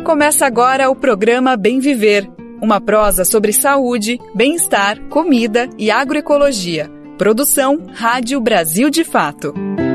Começa agora o programa Bem Viver, uma prosa sobre saúde, bem-estar, comida e agroecologia. Produção Rádio Brasil de Fato.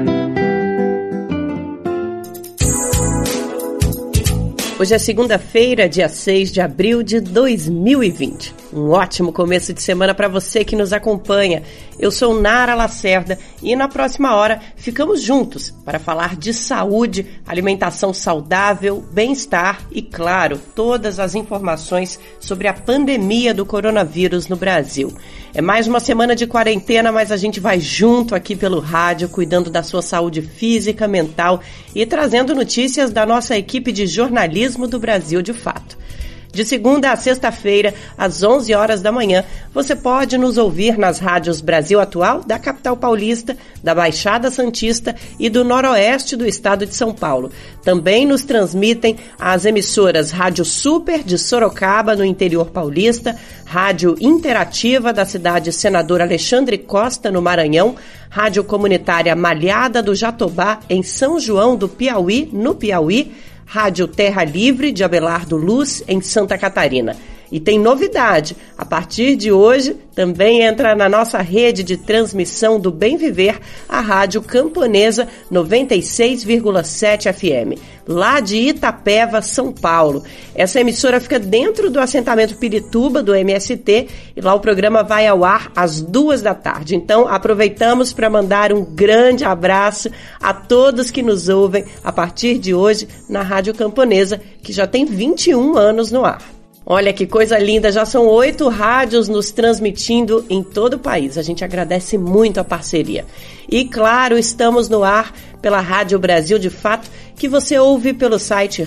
Hoje é segunda-feira, dia 6 de abril de 2020. Um ótimo começo de semana para você que nos acompanha. Eu sou Nara Lacerda e na próxima hora ficamos juntos para falar de saúde, alimentação saudável, bem-estar e, claro, todas as informações sobre a pandemia do coronavírus no Brasil. É mais uma semana de quarentena, mas a gente vai junto aqui pelo rádio, cuidando da sua saúde física, mental e trazendo notícias da nossa equipe de jornalismo do Brasil de Fato. De segunda a sexta-feira, às 11 horas da manhã, você pode nos ouvir nas rádios Brasil Atual, da capital paulista, da Baixada Santista e do noroeste do estado de São Paulo. Também nos transmitem as emissoras Rádio Super de Sorocaba, no interior paulista, Rádio Interativa da cidade Senador Alexandre Costa, no Maranhão, Rádio Comunitária Malhada do Jatobá, em São João do Piauí, no Piauí, Rádio Terra Livre de Abelardo Luz, em Santa Catarina. E tem novidade, a partir de hoje também entra na nossa rede de transmissão do Bem Viver a Rádio Camponesa 96,7 FM, lá de Itapeva, São Paulo. Essa emissora fica dentro do assentamento Pirituba, do MST, e lá o programa vai ao ar às 2 da tarde. Então, aproveitamos para mandar um grande abraço a todos que nos ouvem a partir de hoje na Rádio Camponesa, que já tem 21 anos no ar. Olha que coisa linda, já são 8 rádios nos transmitindo em todo o país. A gente agradece muito a parceria. E claro, estamos no ar pela Rádio Brasil de Fato, que você ouve pelo site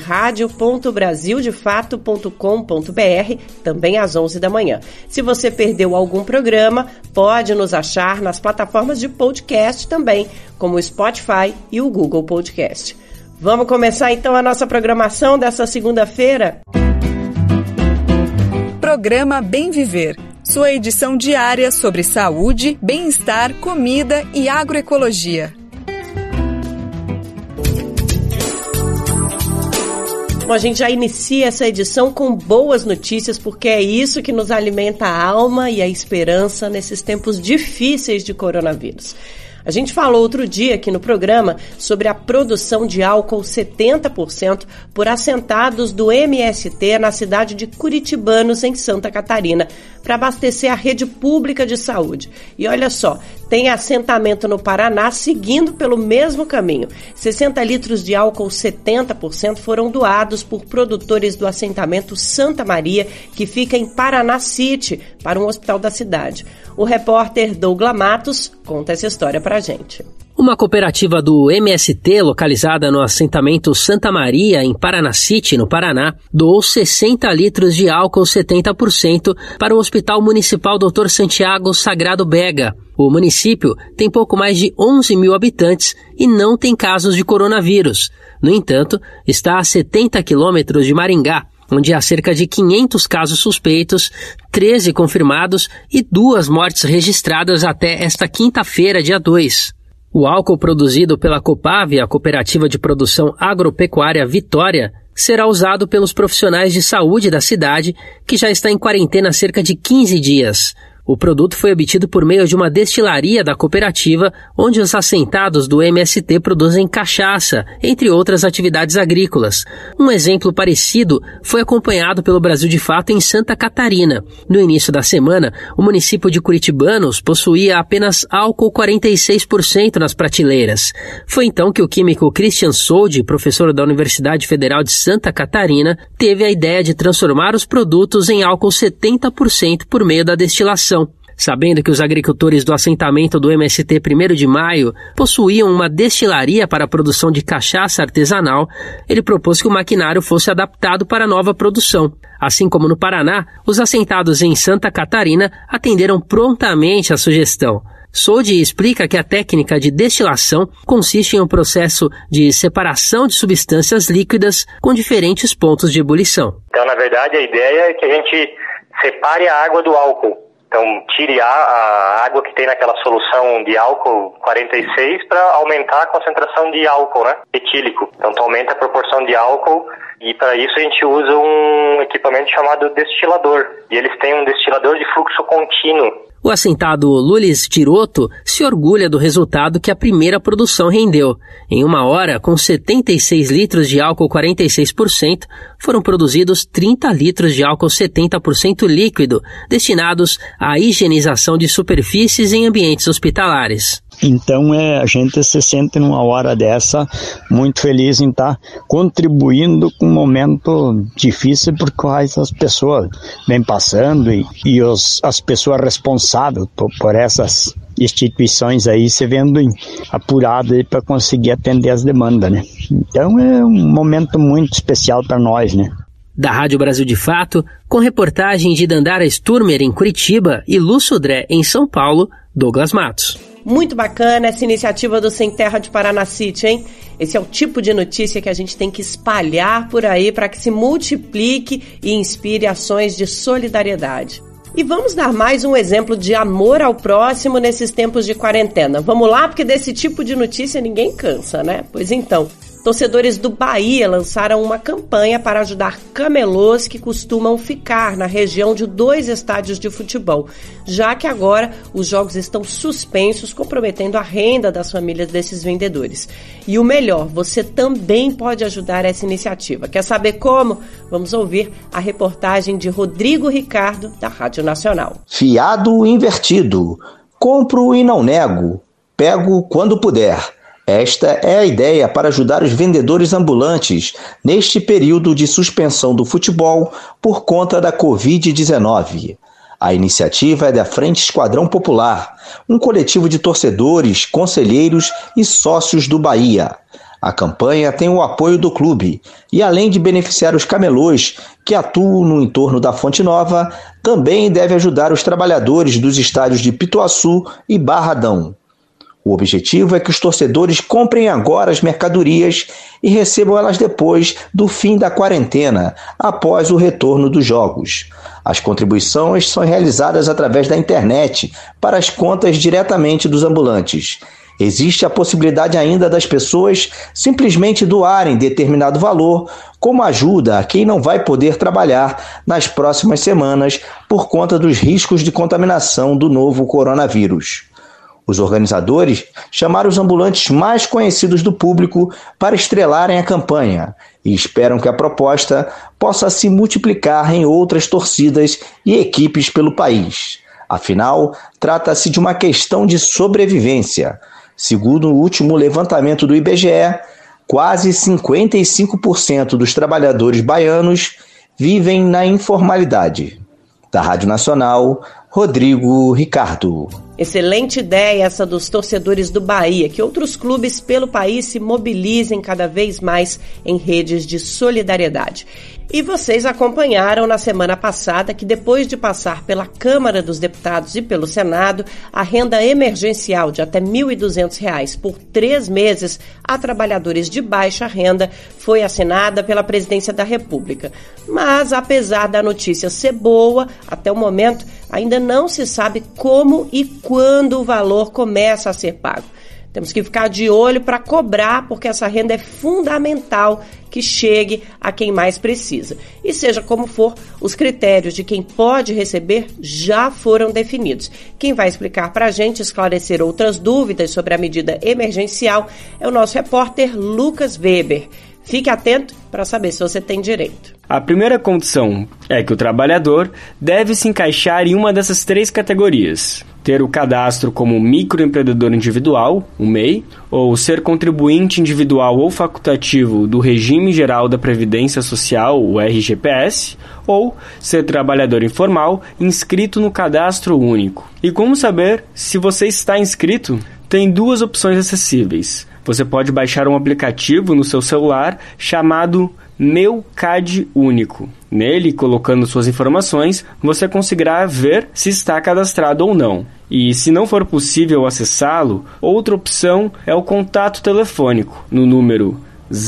radio.brasildefato.com.br, também às 11 da manhã. Se você perdeu algum programa, pode nos achar nas plataformas de podcast também, como o Spotify e o Google Podcast. Vamos começar então a nossa programação dessa segunda-feira? Programa Bem Viver, sua edição diária sobre saúde, bem-estar, comida e agroecologia. Bom, a gente já inicia essa edição com boas notícias, porque é isso que nos alimenta a alma e a esperança nesses tempos difíceis de coronavírus. A gente falou outro dia aqui no programa sobre a produção de álcool 70% por assentados do MST na cidade de Curitibanos, em Santa Catarina, para abastecer a rede pública de saúde. E olha só, tem assentamento no Paraná seguindo pelo mesmo caminho. 60 litros de álcool 70% foram doados por produtores do assentamento Santa Maria, que fica em Paraná City, para um hospital da cidade. O repórter Douglas Matos conta essa história pra gente. Uma cooperativa do MST, localizada no assentamento Santa Maria, em Paraná City, no Paraná, doou 60 litros de álcool 70% para o Hospital Municipal Dr. Santiago Sagrado Bega. O município tem pouco mais de 11 mil habitantes e não tem casos de coronavírus. No entanto, está a 70 quilômetros de Maringá, onde há cerca de 500 casos suspeitos, 13 confirmados e 2 mortes registradas até esta quinta-feira, dia 2. O álcool produzido pela Copave, a Cooperativa de Produção Agropecuária Vitória, será usado pelos profissionais de saúde da cidade, que já está em quarentena há cerca de 15 dias. O produto foi obtido por meio de uma destilaria da cooperativa, onde os assentados do MST produzem cachaça, entre outras atividades agrícolas. Um exemplo parecido foi acompanhado pelo Brasil de Fato em Santa Catarina. No início da semana, o município de Curitibanos possuía apenas álcool 46% nas prateleiras. Foi então que o químico Christian Soldi, professor da Universidade Federal de Santa Catarina, teve a ideia de transformar os produtos em álcool 70% por meio da destilação. Sabendo que os agricultores do assentamento do MST 1º de Maio possuíam uma destilaria para a produção de cachaça artesanal, ele propôs que o maquinário fosse adaptado para a nova produção. Assim como no Paraná, os assentados em Santa Catarina atenderam prontamente à sugestão. Soldi explica que a técnica de destilação consiste em um processo de separação de substâncias líquidas com diferentes pontos de ebulição. Então, na verdade, a ideia é que a gente separe a água do álcool. Então, tire a água que tem naquela solução de álcool 46 para aumentar a concentração de álcool, né, etílico. Então, tu aumenta a proporção de álcool e para isso a gente usa um equipamento chamado destilador. E eles têm um destilador de fluxo contínuo. O assentado Lulis Tiroto se orgulha do resultado que a primeira produção rendeu. Em 1 hora, com 76 litros de álcool 46%, foram produzidos 30 litros de álcool 70% líquido, destinados à higienização de superfícies em ambientes hospitalares. Então a gente se sente numa hora dessa muito feliz em estar contribuindo com um momento difícil por quais as pessoas vêm passando e as pessoas responsáveis por essas instituições aí se vendo apuradas para conseguir atender as demandas, né? Então é um momento muito especial para nós, né? Da Rádio Brasil de Fato, com reportagem de Dandara Sturmer em Curitiba e Lu Sodré em São Paulo, Douglas Matos. Muito bacana essa iniciativa do Sem Terra de Paranacite, hein? Esse é o tipo de notícia que a gente tem que espalhar por aí para que se multiplique e inspire ações de solidariedade. E vamos dar mais um exemplo de amor ao próximo nesses tempos de quarentena. Vamos lá, porque desse tipo de notícia ninguém cansa, né? Pois então, torcedores do Bahia lançaram uma campanha para ajudar camelôs que costumam ficar na região de 2 estádios de futebol, já que agora os jogos estão suspensos, comprometendo a renda das famílias desses vendedores. E o melhor, você também pode ajudar essa iniciativa. Quer saber como? Vamos ouvir a reportagem de Rodrigo Ricardo, da Rádio Nacional. Fiado invertido. Compro e não nego. Pego quando puder. Esta é a ideia para ajudar os vendedores ambulantes neste período de suspensão do futebol por conta da Covid-19. A iniciativa é da Frente Esquadrão Popular, um coletivo de torcedores, conselheiros e sócios do Bahia. A campanha tem o apoio do clube e, além de beneficiar os camelôs que atuam no entorno da Fonte Nova, também deve ajudar os trabalhadores dos estádios de Pituaçu e Barradão. O objetivo é que os torcedores comprem agora as mercadorias e recebam elas depois do fim da quarentena, após o retorno dos jogos. As contribuições são realizadas através da internet para as contas diretamente dos ambulantes. Existe a possibilidade ainda das pessoas simplesmente doarem determinado valor como ajuda a quem não vai poder trabalhar nas próximas semanas por conta dos riscos de contaminação do novo coronavírus. Os organizadores chamaram os ambulantes mais conhecidos do público para estrelarem a campanha e esperam que a proposta possa se multiplicar em outras torcidas e equipes pelo país. Afinal, trata-se de uma questão de sobrevivência. Segundo o último levantamento do IBGE, quase 55% dos trabalhadores baianos vivem na informalidade. Da Rádio Nacional, Rodrigo Ricardo. Excelente ideia essa dos torcedores do Bahia, que outros clubes pelo país se mobilizem cada vez mais em redes de solidariedade. E vocês acompanharam na semana passada que depois de passar pela Câmara dos Deputados e pelo Senado, a renda emergencial de até R$ 1.200 por 3 meses a trabalhadores de baixa renda foi assinada pela Presidência da República. Mas, apesar da notícia ser boa, até o momento ainda não se sabe como e quando o valor começa a ser pago. Temos que ficar de olho para cobrar, porque essa renda é fundamental que chegue a quem mais precisa. E seja como for, os critérios de quem pode receber já foram definidos. Quem vai explicar para a gente, esclarecer outras dúvidas sobre a medida emergencial, é o nosso repórter Lucas Weber. Fique atento para saber se você tem direito. A primeira condição é que o trabalhador deve se encaixar em uma dessas 3 categorias: ter o cadastro como microempreendedor individual, o MEI, ou ser contribuinte individual ou facultativo do Regime Geral da Previdência Social, o RGPS, ou ser trabalhador informal inscrito no Cadastro Único. E como saber se você está inscrito? Tem 2 opções acessíveis. Você pode baixar um aplicativo no seu celular chamado Meu CAD Único. Nele, colocando suas informações, você conseguirá ver se está cadastrado ou não. E se não for possível acessá-lo, outra opção é o contato telefônico no número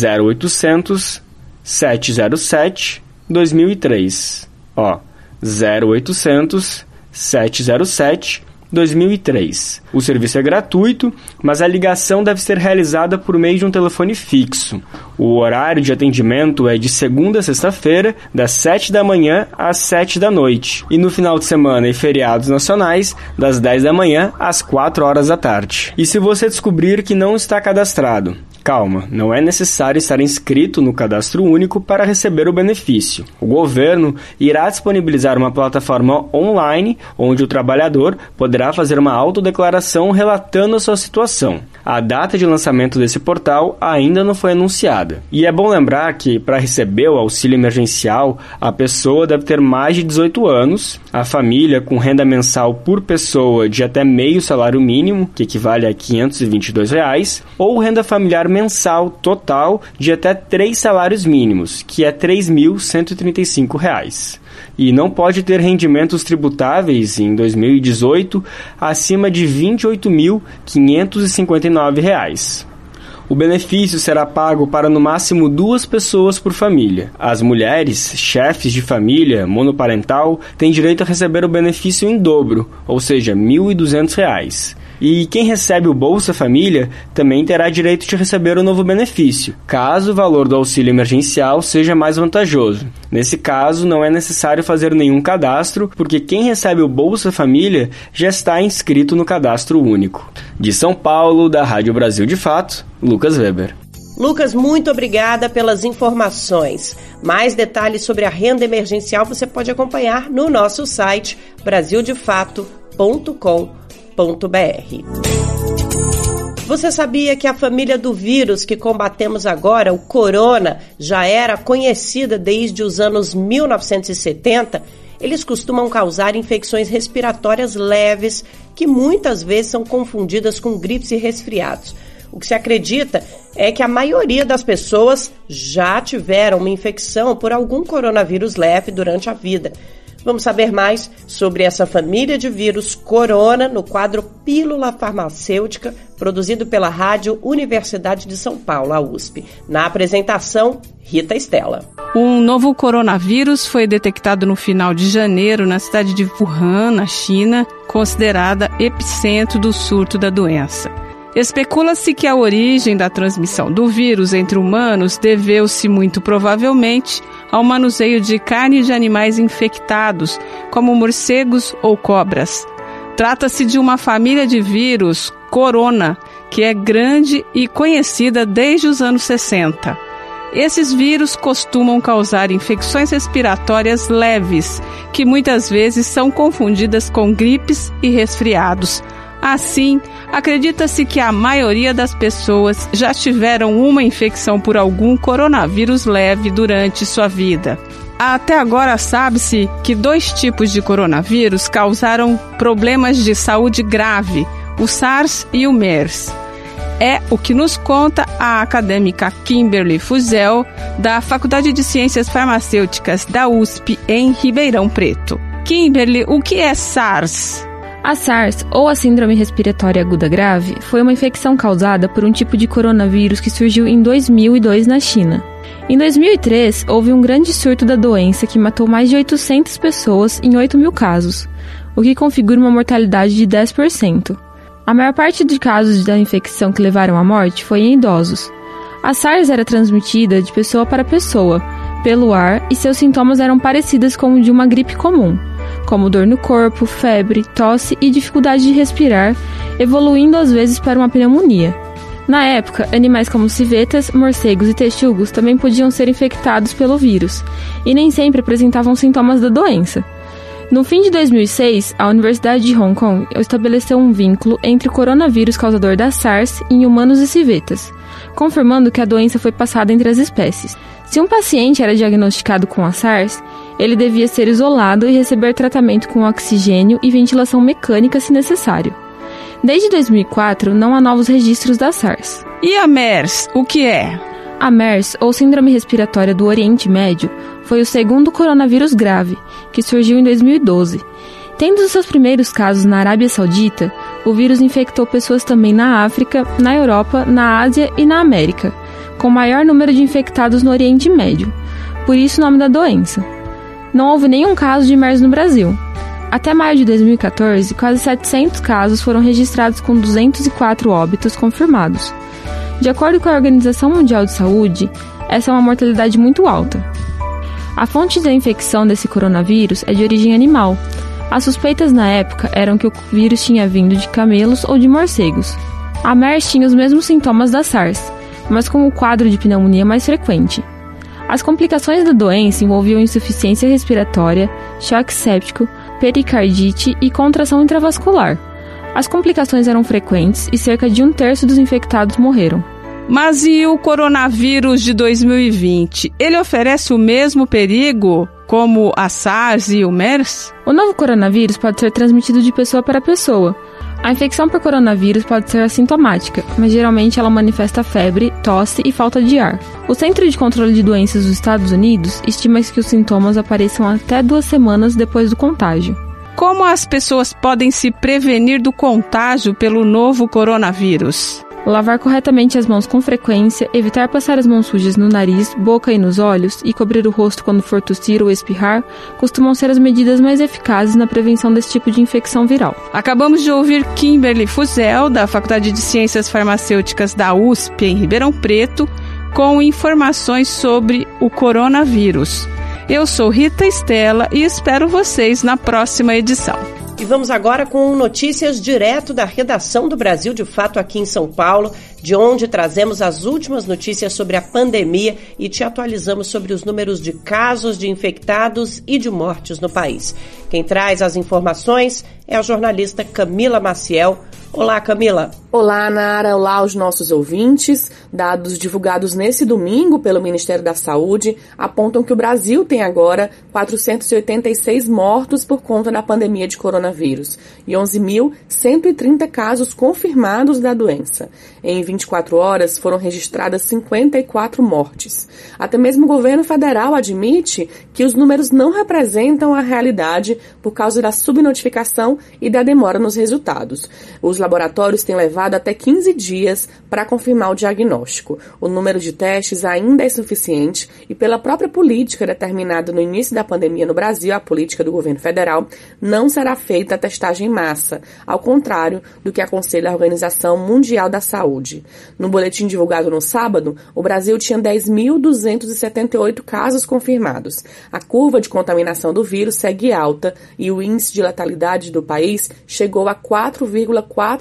0800 707 2003. 0800 707-2003. O serviço é gratuito, mas a ligação deve ser realizada por meio de um telefone fixo. O horário de atendimento é de segunda a sexta-feira, das 7 da manhã às 7 da noite. E no final de semana e feriados nacionais, das 10 da manhã às 4 horas da tarde. E se você descobrir que não está cadastrado, calma, não é necessário estar inscrito no Cadastro Único para receber o benefício. O governo irá disponibilizar uma plataforma online onde o trabalhador poderá fazer uma autodeclaração relatando a sua situação. A data de lançamento desse portal ainda não foi anunciada. E é bom lembrar que, para receber o auxílio emergencial, a pessoa deve ter mais de 18 anos, a família com renda mensal por pessoa de até meio salário mínimo, que equivale a R$ 522, ou renda familiar mensal total de até 3 salários mínimos, que é R$ 3.135. E não pode ter rendimentos tributáveis em 2018 acima de R$ 28.559. O benefício será pago para no máximo 2 pessoas por família. As mulheres, chefes de família, monoparental, têm direito a receber o benefício em dobro, ou seja, R$ 1.200. E quem recebe o Bolsa Família também terá direito de receber o novo benefício, caso o valor do auxílio emergencial seja mais vantajoso. Nesse caso, não é necessário fazer nenhum cadastro, porque quem recebe o Bolsa Família já está inscrito no Cadastro Único. De São Paulo, da Rádio Brasil de Fato, Lucas Weber. Lucas, muito obrigada pelas informações. Mais detalhes sobre a renda emergencial você pode acompanhar no nosso site brasildefato.com.br. Você sabia que a família do vírus que combatemos agora, o corona, já era conhecida desde os anos 1970? Eles costumam causar infecções respiratórias leves que muitas vezes são confundidas com gripes e resfriados. O que se acredita é que a maioria das pessoas já tiveram uma infecção por algum coronavírus leve durante a vida. Vamos saber mais sobre essa família de vírus corona no quadro Pílula Farmacêutica, produzido pela Rádio Universidade de São Paulo, a USP. Na apresentação, Rita Estela. Um novo coronavírus foi detectado no final de janeiro na cidade de Wuhan, na China, considerada epicentro do surto da doença. Especula-se que a origem da transmissão do vírus entre humanos deveu-se muito provavelmente ao manuseio de carne de animais infectados, como morcegos ou cobras. Trata-se de uma família de vírus, corona, que é grande e conhecida desde os anos 60. Esses vírus costumam causar infecções respiratórias leves, que muitas vezes são confundidas com gripes e resfriados. Assim, acredita-se que a maioria das pessoas já tiveram uma infecção por algum coronavírus leve durante sua vida. Até agora sabe-se que 2 tipos de coronavírus causaram problemas de saúde grave, o SARS e o MERS. É o que nos conta a acadêmica Kimberly Fuzel, da Faculdade de Ciências Farmacêuticas da USP, em Ribeirão Preto. Kimberly, o que é SARS? A SARS, ou a Síndrome Respiratória Aguda Grave, foi uma infecção causada por um tipo de coronavírus que surgiu em 2002 na China. Em 2003, houve um grande surto da doença que matou mais de 800 pessoas em 8 mil casos, o que configura uma mortalidade de 10%. A maior parte de casos da infecção que levaram à morte foi em idosos. A SARS era transmitida de pessoa para pessoa, pelo ar, e seus sintomas eram parecidos com o de uma gripe comum, como dor no corpo, febre, tosse e dificuldade de respirar, evoluindo às vezes para uma pneumonia. Na época, animais como civetas, morcegos e texugos também podiam ser infectados pelo vírus, e nem sempre apresentavam sintomas da doença. No fim de 2006, a Universidade de Hong Kong estabeleceu um vínculo entre o coronavírus causador da SARS em humanos e civetas, confirmando que a doença foi passada entre as espécies. Se um paciente era diagnosticado com a SARS, ele devia ser isolado e receber tratamento com oxigênio e ventilação mecânica se necessário. Desde 2004, não há novos registros da SARS. E a MERS, o que é? A MERS, ou Síndrome Respiratória do Oriente Médio, foi o segundo coronavírus grave, que surgiu em 2012. Tendo os seus primeiros casos na Arábia Saudita, o vírus infectou pessoas também na África, na Europa, na Ásia e na América, com maior número de infectados no Oriente Médio. Por isso o nome da doença. Não houve nenhum caso de MERS no Brasil. Até maio de 2014, quase 700 casos foram registrados com 204 óbitos confirmados. De acordo com a Organização Mundial de Saúde, essa é uma mortalidade muito alta. A fonte da infecção desse coronavírus é de origem animal. As suspeitas na época eram que o vírus tinha vindo de camelos ou de morcegos. A MERS tinha os mesmos sintomas da SARS, mas com um quadro de pneumonia mais frequente. As complicações da doença envolviam insuficiência respiratória, choque séptico, pericardite e contração intravascular. As complicações eram frequentes e cerca de 1/3 dos infectados morreram. Mas e o coronavírus de 2020? Ele oferece o mesmo perigo como a SARS e o MERS? O novo coronavírus pode ser transmitido de pessoa para pessoa. A infecção por coronavírus pode ser assintomática, mas geralmente ela manifesta febre, tosse e falta de ar. O Centro de Controle de Doenças dos Estados Unidos estima que os sintomas apareçam até 2 semanas depois do contágio. Como as pessoas podem se prevenir do contágio pelo novo coronavírus? Lavar corretamente as mãos com frequência, evitar passar as mãos sujas no nariz, boca e nos olhos e cobrir o rosto quando for tossir ou espirrar costumam ser as medidas mais eficazes na prevenção desse tipo de infecção viral. Acabamos de ouvir Kimberly Fuzel, da Faculdade de Ciências Farmacêuticas da USP, em Ribeirão Preto, com informações sobre o coronavírus. Eu sou Rita Estela e espero vocês na próxima edição. E vamos agora com notícias direto da redação do Brasil de Fato aqui em São Paulo, de onde trazemos as últimas notícias sobre a pandemia e te atualizamos sobre os números de casos de infectados e de mortes no país. Quem traz as informações é a jornalista Camila Maciel. Olá, Camila. Olá, Nara. Olá aos nossos ouvintes. Dados divulgados nesse domingo pelo Ministério da Saúde apontam que o Brasil tem agora 486 mortos por conta da pandemia de coronavírus e 11.130 casos confirmados da doença. Em 24 horas foram registradas 54 mortes. Até mesmo o governo federal admite que os números não representam a realidade por causa da subnotificação e da demora nos resultados. Os laboratórios têm levado até 15 dias para confirmar o diagnóstico. O número de testes ainda é insuficiente e, pela própria política determinada no início da pandemia no Brasil, a política do governo federal, não será feita a testagem em massa, ao contrário do que aconselha a Organização Mundial da Saúde. No boletim divulgado no sábado, o Brasil tinha 10.278 casos confirmados. A curva de contaminação do vírus segue alta e o índice de letalidade do país chegou a 4,4%.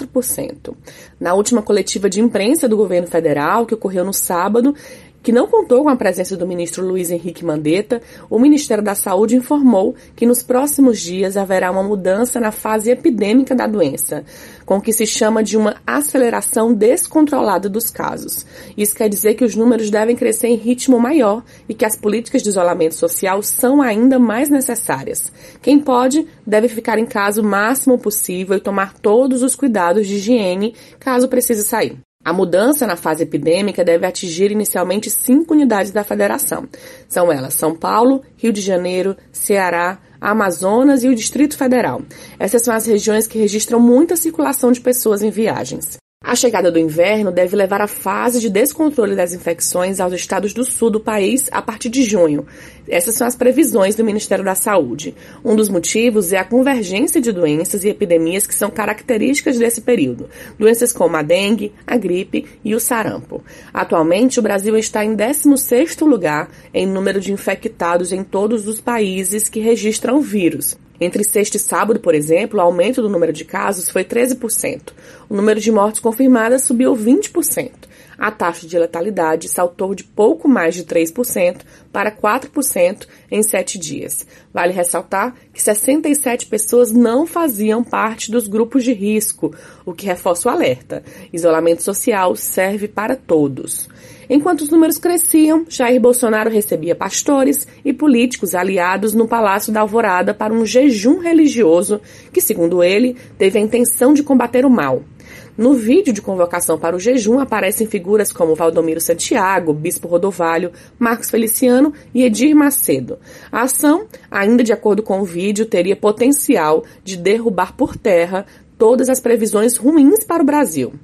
Na última coletiva de imprensa do governo federal, que ocorreu no sábado, que não contou com a presença do ministro Luiz Henrique Mandetta, o Ministério da Saúde informou que nos próximos dias haverá uma mudança na fase epidêmica da doença, com o que se chama de uma aceleração descontrolada dos casos. Isso quer dizer que os números devem crescer em ritmo maior e que as políticas de isolamento social são ainda mais necessárias. Quem pode deve ficar em casa o máximo possível e tomar todos os cuidados de higiene caso precise sair. A mudança na fase epidêmica deve atingir inicialmente 5 unidades da federação. São elas São Paulo, Rio de Janeiro, Ceará, Amazonas e o Distrito Federal. Essas são as regiões que registram muita circulação de pessoas em viagens. A chegada do inverno deve levar à fase de descontrole das infecções aos estados do sul do país a partir de junho. Essas são as previsões do Ministério da Saúde. Um dos motivos é a convergência de doenças e epidemias que são características desse período. Doenças como a dengue, a gripe e o sarampo. Atualmente, o Brasil está em 16º lugar em número de infectados em todos os países que registram o vírus. Entre sexta e sábado, por exemplo, o aumento do número de casos foi 13%. O número de mortes confirmadas subiu 20%. A taxa de letalidade saltou de pouco mais de 3% para 4% em 7 dias. Vale ressaltar que 67 pessoas não faziam parte dos grupos de risco, o que reforça o alerta. Isolamento social serve para todos. Enquanto os números cresciam, Jair Bolsonaro recebia pastores e políticos aliados no Palácio da Alvorada para um jejum religioso que, segundo ele, teve a intenção de combater o mal. No vídeo de convocação para o jejum aparecem figuras como Valdomiro Santiago, Bispo Rodovalho, Marcos Feliciano e Edir Macedo. A ação, ainda de acordo com o vídeo, teria potencial de derrubar por terra todas as previsões ruins para o Brasil.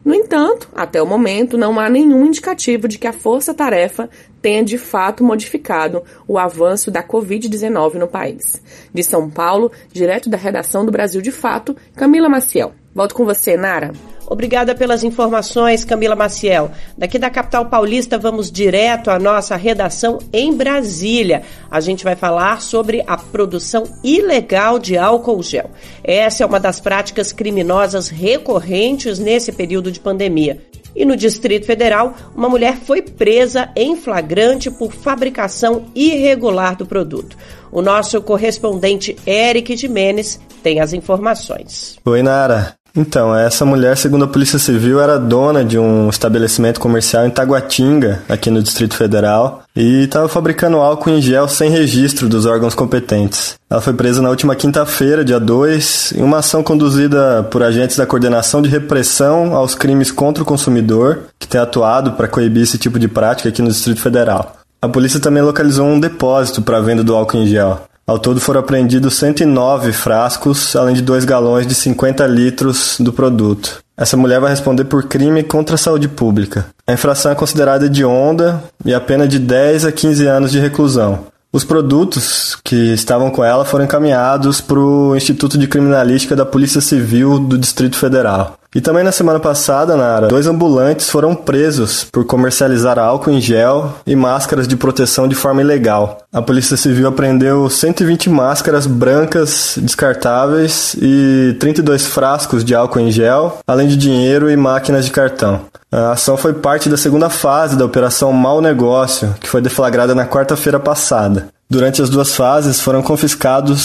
No entanto, até o momento, não há nenhum indicativo de que a força-tarefa tenha de fato modificado o avanço da Covid-19 no país. De São Paulo, direto da redação do Brasil de Fato, Camila Maciel. Volto com você, Nara. Obrigada pelas informações, Camila Maciel. Daqui da capital paulista, vamos direto à nossa redação em Brasília. A gente vai falar sobre a produção ilegal de álcool gel. Essa é uma das práticas criminosas recorrentes nesse período de pandemia. E no Distrito Federal, uma mulher foi presa em flagrante por fabricação irregular do produto. O nosso correspondente Eric Jimenez tem as informações. Oi, Nara. Então, essa mulher, segundo a Polícia Civil, era dona de um estabelecimento comercial em Taguatinga, aqui no Distrito Federal, e estava fabricando álcool em gel sem registro dos órgãos competentes. Ela foi presa na última quinta-feira, dia 2, em uma ação conduzida por agentes da Coordenação de Repressão aos Crimes contra o Consumidor, que tem atuado para coibir esse tipo de prática aqui no Distrito Federal. A polícia também localizou um depósito para a venda do álcool em gel. Ao todo foram apreendidos 109 frascos, além de 2 galões de 50 litros do produto. Essa mulher vai responder por crime contra a saúde pública. A infração é considerada hedionda e a pena de 10 a 15 anos de reclusão. Os produtos que estavam com ela foram encaminhados para o Instituto de Criminalística da Polícia Civil do Distrito Federal. E também na semana passada, Nara, 2 ambulantes foram presos por comercializar álcool em gel e máscaras de proteção de forma ilegal. A Polícia Civil apreendeu 120 máscaras brancas descartáveis e 32 frascos de álcool em gel, além de dinheiro e máquinas de cartão. A ação foi parte da segunda fase da Operação Mau Negócio, que foi deflagrada na quarta-feira passada. Durante as 2 fases, foram confiscados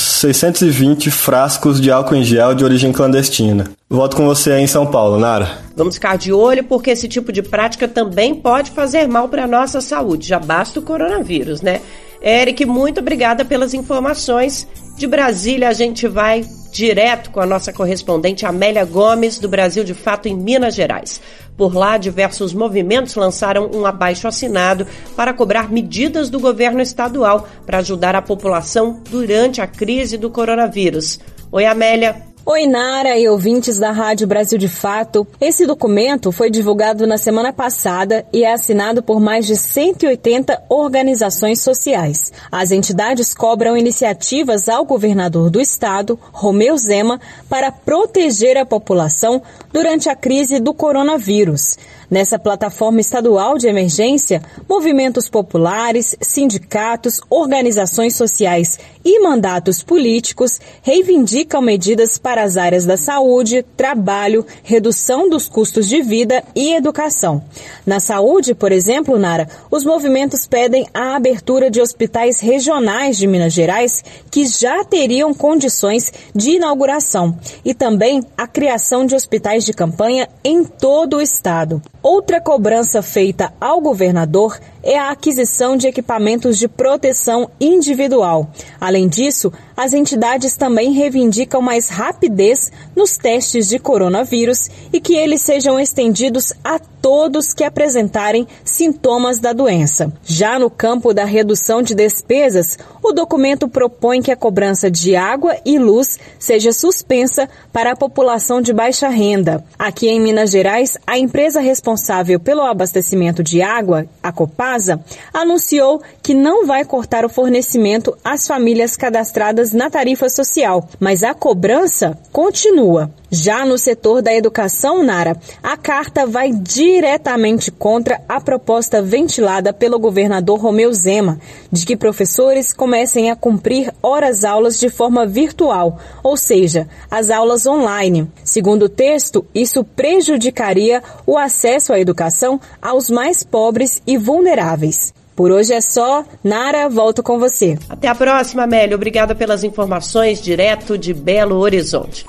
620 frascos de álcool em gel de origem clandestina. Volto com você aí em São Paulo, Nara. Vamos ficar de olho porque esse tipo de prática também pode fazer mal para a nossa saúde. Já basta o coronavírus, né? Eric, muito obrigada pelas informações. De Brasília, a gente vai direto com a nossa correspondente Amélia Gomes, do Brasil de Fato, em Minas Gerais. Por lá, diversos movimentos lançaram um abaixo-assinado para cobrar medidas do governo estadual para ajudar a população durante a crise do coronavírus. Oi, Amélia. Oi, Nara e ouvintes da Rádio Brasil de Fato. Esse documento foi divulgado na semana passada e é assinado por mais de 180 organizações sociais. As entidades cobram iniciativas ao governador do estado, Romeu Zema, para proteger a população durante a crise do coronavírus. Nessa plataforma estadual de emergência, movimentos populares, sindicatos, organizações sociais e mandatos políticos reivindicam medidas para as áreas da saúde, trabalho, redução dos custos de vida e educação. Na saúde, por exemplo, Nara, os movimentos pedem a abertura de hospitais regionais de Minas Gerais que já teriam condições de inauguração e também a criação de hospitais de campanha em todo o estado. Outra cobrança feita ao governador é a aquisição de equipamentos de proteção individual. Além disso, as entidades também reivindicam mais rapidez nos testes de coronavírus e que eles sejam estendidos a todos que apresentarem sintomas da doença. Já no campo da redução de despesas, o documento propõe que a cobrança de água e luz seja suspensa para a população de baixa renda. Aqui em Minas Gerais, a empresa responsável pelo abastecimento de água, a Copasa, anunciou que não vai cortar o fornecimento às famílias cadastradas na tarifa social, mas a cobrança continua. Já no setor da educação, Nara, a carta vai diretamente contra a proposta ventilada pelo governador Romeu Zema, de que professores comecem a cumprir horas-aulas de forma virtual, ou seja, as aulas online. Segundo o texto, isso prejudicaria o acesso à educação aos mais pobres e vulneráveis. Por hoje é só. Nara, volto com você. Até a próxima, Amélia. Obrigada pelas informações direto de Belo Horizonte.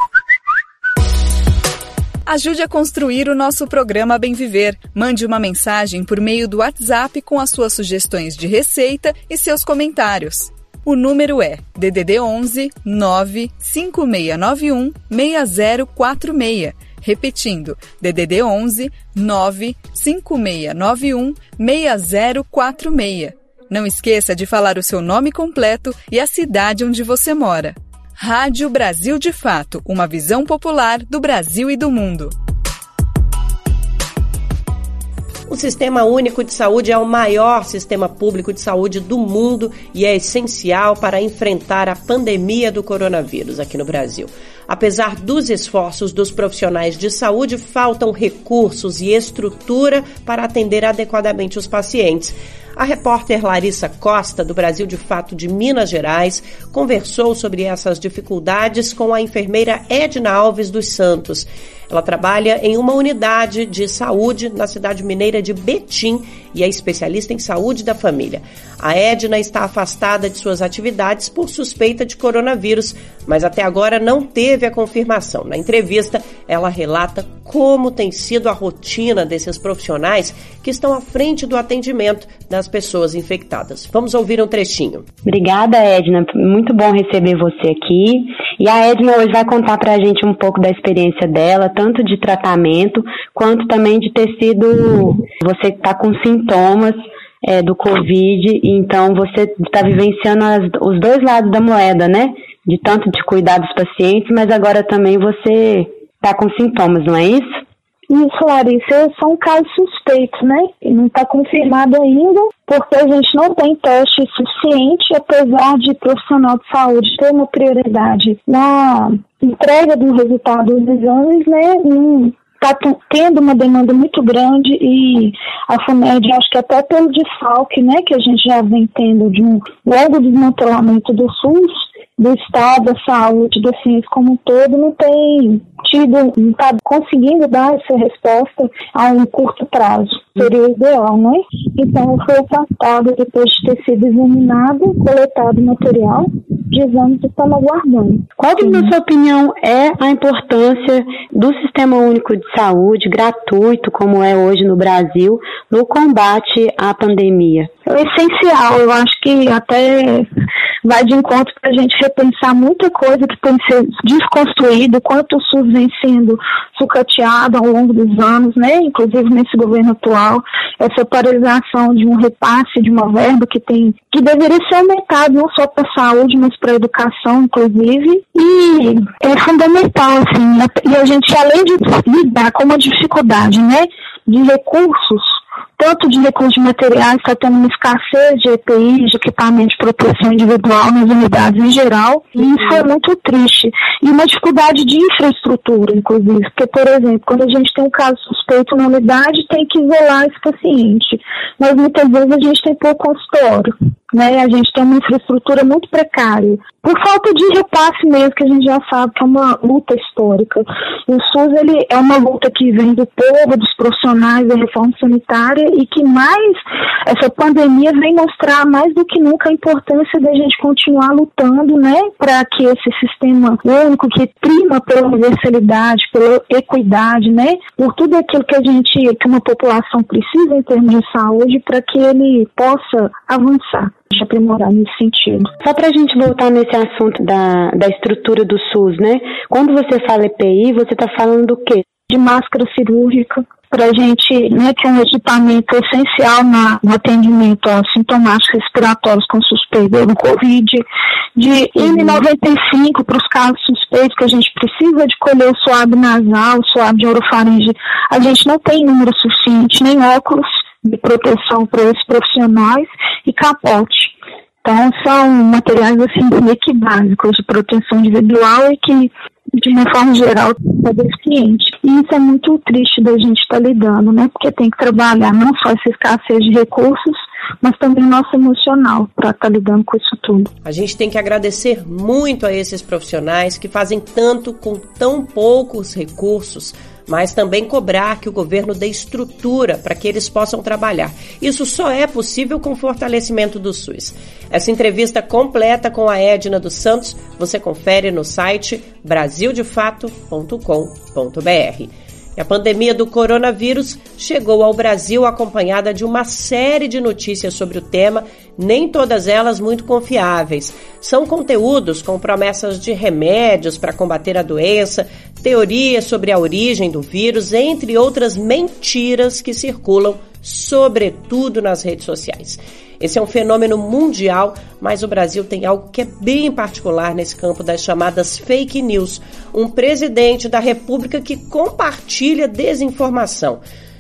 Ajude a construir o nosso programa Bem Viver. Mande uma mensagem por meio do WhatsApp com as suas sugestões de receita e seus comentários. O número é DDD 11 95691 6046. Repetindo, DDD 11 95691 6046. Não esqueça de falar o seu nome completo e a cidade onde você mora. Rádio Brasil de Fato, uma visão popular do Brasil e do mundo. O Sistema Único de Saúde é o maior sistema público de saúde do mundo e é essencial para enfrentar a pandemia do coronavírus aqui no Brasil. Apesar dos esforços dos profissionais de saúde, faltam recursos e estrutura para atender adequadamente os pacientes. A repórter Larissa Costa, do Brasil de Fato de Minas Gerais, conversou sobre essas dificuldades com a enfermeira Edna Alves dos Santos. Ela trabalha em uma unidade de saúde na cidade mineira de Betim e é especialista em saúde da família. A Edna está afastada de suas atividades por suspeita de coronavírus, mas até agora não teve a confirmação. Na entrevista, ela relata como tem sido a rotina desses profissionais que estão à frente do atendimento das pessoas infectadas. Vamos ouvir um trechinho. Obrigada, Edna. Muito bom receber você aqui. E a Edna hoje vai contar pra gente um pouco da experiência dela, tanto de tratamento, quanto também de ter sido... Você está com sintomas do Covid, então você está vivenciando os dois lados da moeda, né? De tanto de cuidar dos pacientes, mas agora também você está com sintomas, não é isso? Isso, Larissa, são casos suspeitos, né? Não está confirmado ainda, porque a gente não tem teste suficiente, apesar de profissional de saúde ter uma prioridade na entrega do resultado dos exames, né? Está tendo uma demanda muito grande e a FUNED, acho que até pelo desfalque, né, que a gente já vem tendo de um longo desmantelamento do SUS, do Estado, da saúde, da ciência como um todo, não está conseguindo dar essa resposta a um curto prazo. Seria o ideal, né? Então, foi afastado depois de ter sido examinado, coletado material de exames que estamos aguardando. Qual que, na sua opinião, é a importância do Sistema Único de Saúde, gratuito, como é hoje no Brasil, no combate à pandemia? É essencial, eu acho que até vai de encontro para a gente repensar muita coisa que tem que ser desconstruída, quanto o SUS vem sendo sucateado ao longo dos anos, né? Inclusive nesse governo atual, essa paralisação de um repasse de uma verba que deveria ser aumentado não só para a saúde, mas para a educação, inclusive, e é fundamental, assim, e a gente, além de lidar com uma dificuldade, né, de recursos, tanto de recursos de materiais, está tendo uma escassez de EPIs, de equipamento de proteção individual nas unidades em geral, e isso é muito triste. E uma dificuldade de infraestrutura, inclusive, porque, por exemplo, quando a gente tem um caso suspeito na unidade, tem que isolar esse paciente, mas muitas vezes a gente tem pouco consultório, né? A gente tem uma infraestrutura muito precária, por falta de repasse mesmo, que a gente já sabe que é uma luta histórica. O SUS, ele é uma luta que vem do povo, dos profissionais, da reforma sanitária, e que mais, essa pandemia vem mostrar mais do que nunca a importância da gente continuar lutando, né, para que esse sistema único que prima pela universalidade, pela equidade, né, por tudo aquilo que uma população precisa em termos de saúde, para que ele possa avançar, aprimorar nesse sentido. Só para a gente voltar nesse assunto da estrutura do SUS, né, quando você fala EPI, você está falando do quê? De máscara cirúrgica, para a gente, né, que é um equipamento essencial no atendimento a sintomáticos respiratórios com suspeita do Covid, de N95 para os casos suspeitos, que a gente precisa de colher o suave nasal, o suave de orofaringe. A gente não tem número suficiente, nem óculos de proteção para esses profissionais e capote. Então, são materiais, assim, meio que básicos de proteção individual e que, de uma forma geral, é deficiente. E isso é muito triste da gente estar lidando, né? Porque tem que trabalhar não só essa escassez de recursos, mas também o nosso emocional para estar lidando com isso tudo. A gente tem que agradecer muito a esses profissionais que fazem tanto com tão poucos recursos, mas também cobrar que o governo dê estrutura para que eles possam trabalhar. Isso só é possível com o fortalecimento do SUS. Essa entrevista completa com a Edna dos Santos você confere no site brasildefato.com.br. E a pandemia do coronavírus chegou ao Brasil acompanhada de uma série de notícias sobre o tema, nem todas elas muito confiáveis. São conteúdos com promessas de remédios para combater a doença, teorias sobre a origem do vírus, entre outras mentiras que circulam, sobretudo nas redes sociais. Esse é um fenômeno mundial, mas o Brasil tem algo que é bem particular nesse campo das chamadas fake news. Um presidente da República que compartilha desinformação.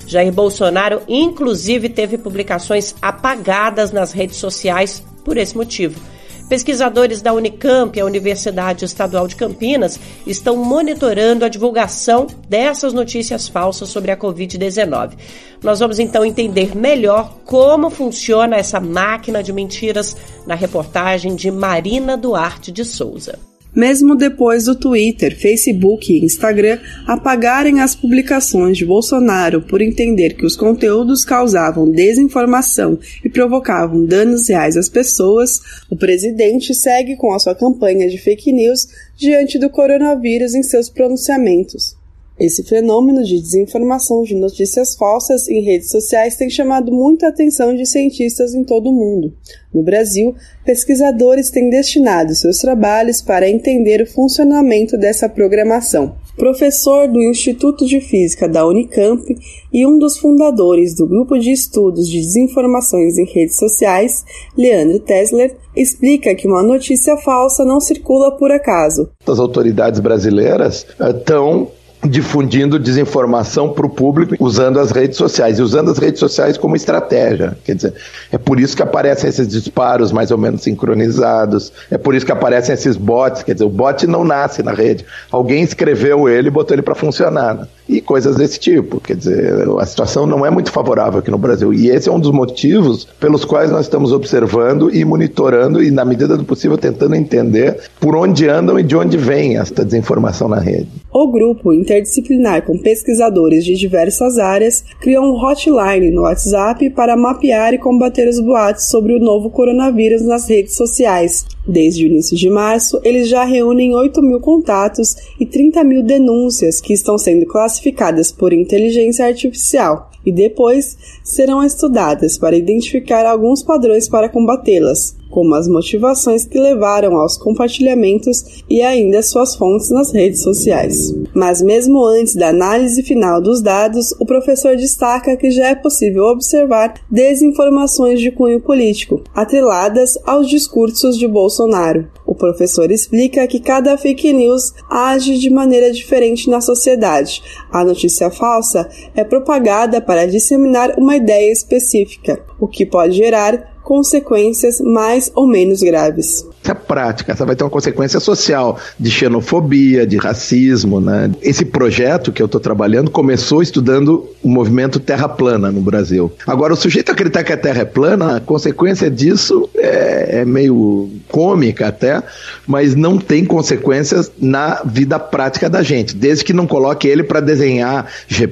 Jair Bolsonaro, inclusive, teve publicações apagadas nas redes sociais por esse motivo. Pesquisadores da Unicamp, a Universidade Estadual de Campinas, estão monitorando a divulgação dessas notícias falsas sobre a Covid-19. Nós vamos então entender melhor como funciona essa máquina de mentiras na reportagem de Marina Duarte de Souza. Mesmo depois do Twitter, Facebook e Instagram apagarem as publicações de Bolsonaro por entender que os conteúdos causavam desinformação e provocavam danos reais às pessoas, o presidente segue com a sua campanha de fake news diante do coronavírus em seus pronunciamentos. Esse fenômeno de desinformação de notícias falsas em redes sociais tem chamado muita atenção de cientistas em todo o mundo. No Brasil, pesquisadores têm destinado seus trabalhos para entender o funcionamento dessa programação. Professor do Instituto de Física da Unicamp e um dos fundadores do Grupo de Estudos de Desinformações em Redes Sociais, Leandro Tesler, explica que uma notícia falsa não circula por acaso. As autoridades brasileiras estão difundindo desinformação para o público usando as redes sociais, e usando as redes sociais como estratégia. Quer dizer, é por isso que aparecem esses disparos mais ou menos sincronizados, é por isso que aparecem esses bots. Quer dizer, o bot não nasce na rede, alguém escreveu ele e botou ele para funcionar, né? E coisas desse tipo. Quer dizer, a situação não é muito favorável aqui no Brasil, e esse é um dos motivos pelos quais nós estamos observando e monitorando e, na medida do possível, tentando entender por onde andam e de onde vem esta desinformação na rede. O grupo interdisciplinar com pesquisadores de diversas áreas criou um hotline no WhatsApp para mapear e combater os boatos sobre o novo coronavírus nas redes sociais. Desde o início de março, eles já reúnem 8.000 contatos e 30.000 denúncias que estão sendo classificadas por inteligência artificial e depois serão estudadas para identificar alguns padrões para combatê-las, como as motivações que levaram aos compartilhamentos e ainda suas fontes nas redes sociais. Mas mesmo antes da análise final dos dados, o professor destaca que já é possível observar desinformações de cunho político, atreladas aos discursos de Bolsonaro. O professor explica que cada fake news age de maneira diferente na sociedade. A notícia falsa é propagada para disseminar uma ideia específica, o que pode gerar consequências mais ou menos graves. Essa prática, essa vai ter uma consequência social, de xenofobia, de racismo, né? Esse projeto que eu estou trabalhando começou estudando o movimento Terra Plana no Brasil. Agora, o sujeito acreditar que a Terra é plana, a consequência disso é meio cômica até, mas não tem consequências na vida prática da gente, desde que não coloque ele para desenhar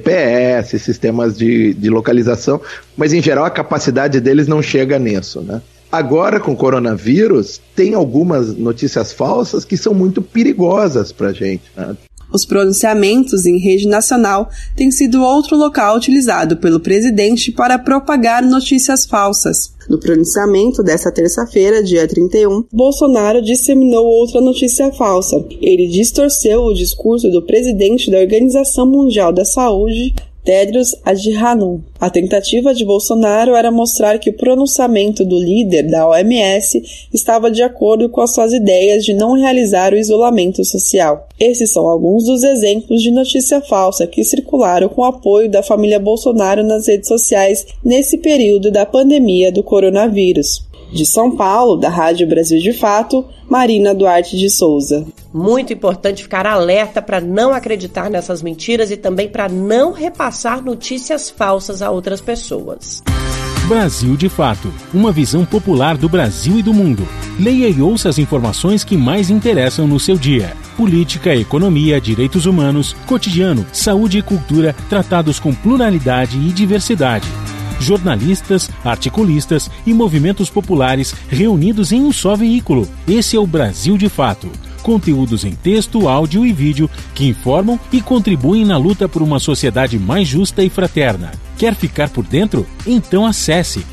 GPS, sistemas de localização, mas em geral a capacidade deles não chega nisso, né? Agora, com o coronavírus, tem algumas notícias falsas que são muito perigosas para a gente, né? Os pronunciamentos em rede nacional têm sido outro local utilizado pelo presidente para propagar notícias falsas. No pronunciamento desta terça-feira, dia 31, Bolsonaro disseminou outra notícia falsa. Ele distorceu o discurso do presidente da Organização Mundial da Saúde, Tedros Adhanom. A tentativa de Bolsonaro era mostrar que o pronunciamento do líder da OMS estava de acordo com as suas ideias de não realizar o isolamento social. Esses são alguns dos exemplos de notícia falsa que circularam com o apoio da família Bolsonaro nas redes sociais nesse período da pandemia do coronavírus. De São Paulo, da Rádio Brasil de Fato, Marina Duarte de Souza. Muito importante ficar alerta para não acreditar nessas mentiras e também para não repassar notícias falsas a outras pessoas. Brasil de Fato, uma visão popular do Brasil e do mundo. Leia e ouça as informações que mais interessam no seu dia. Política, economia, direitos humanos, cotidiano, saúde e cultura, tratados com pluralidade e diversidade. Jornalistas, articulistas e movimentos populares reunidos em um só veículo. Esse é o Brasil de Fato. Conteúdos em texto, áudio e vídeo que informam e contribuem na luta por uma sociedade mais justa e fraterna. Quer ficar por dentro? Então acesse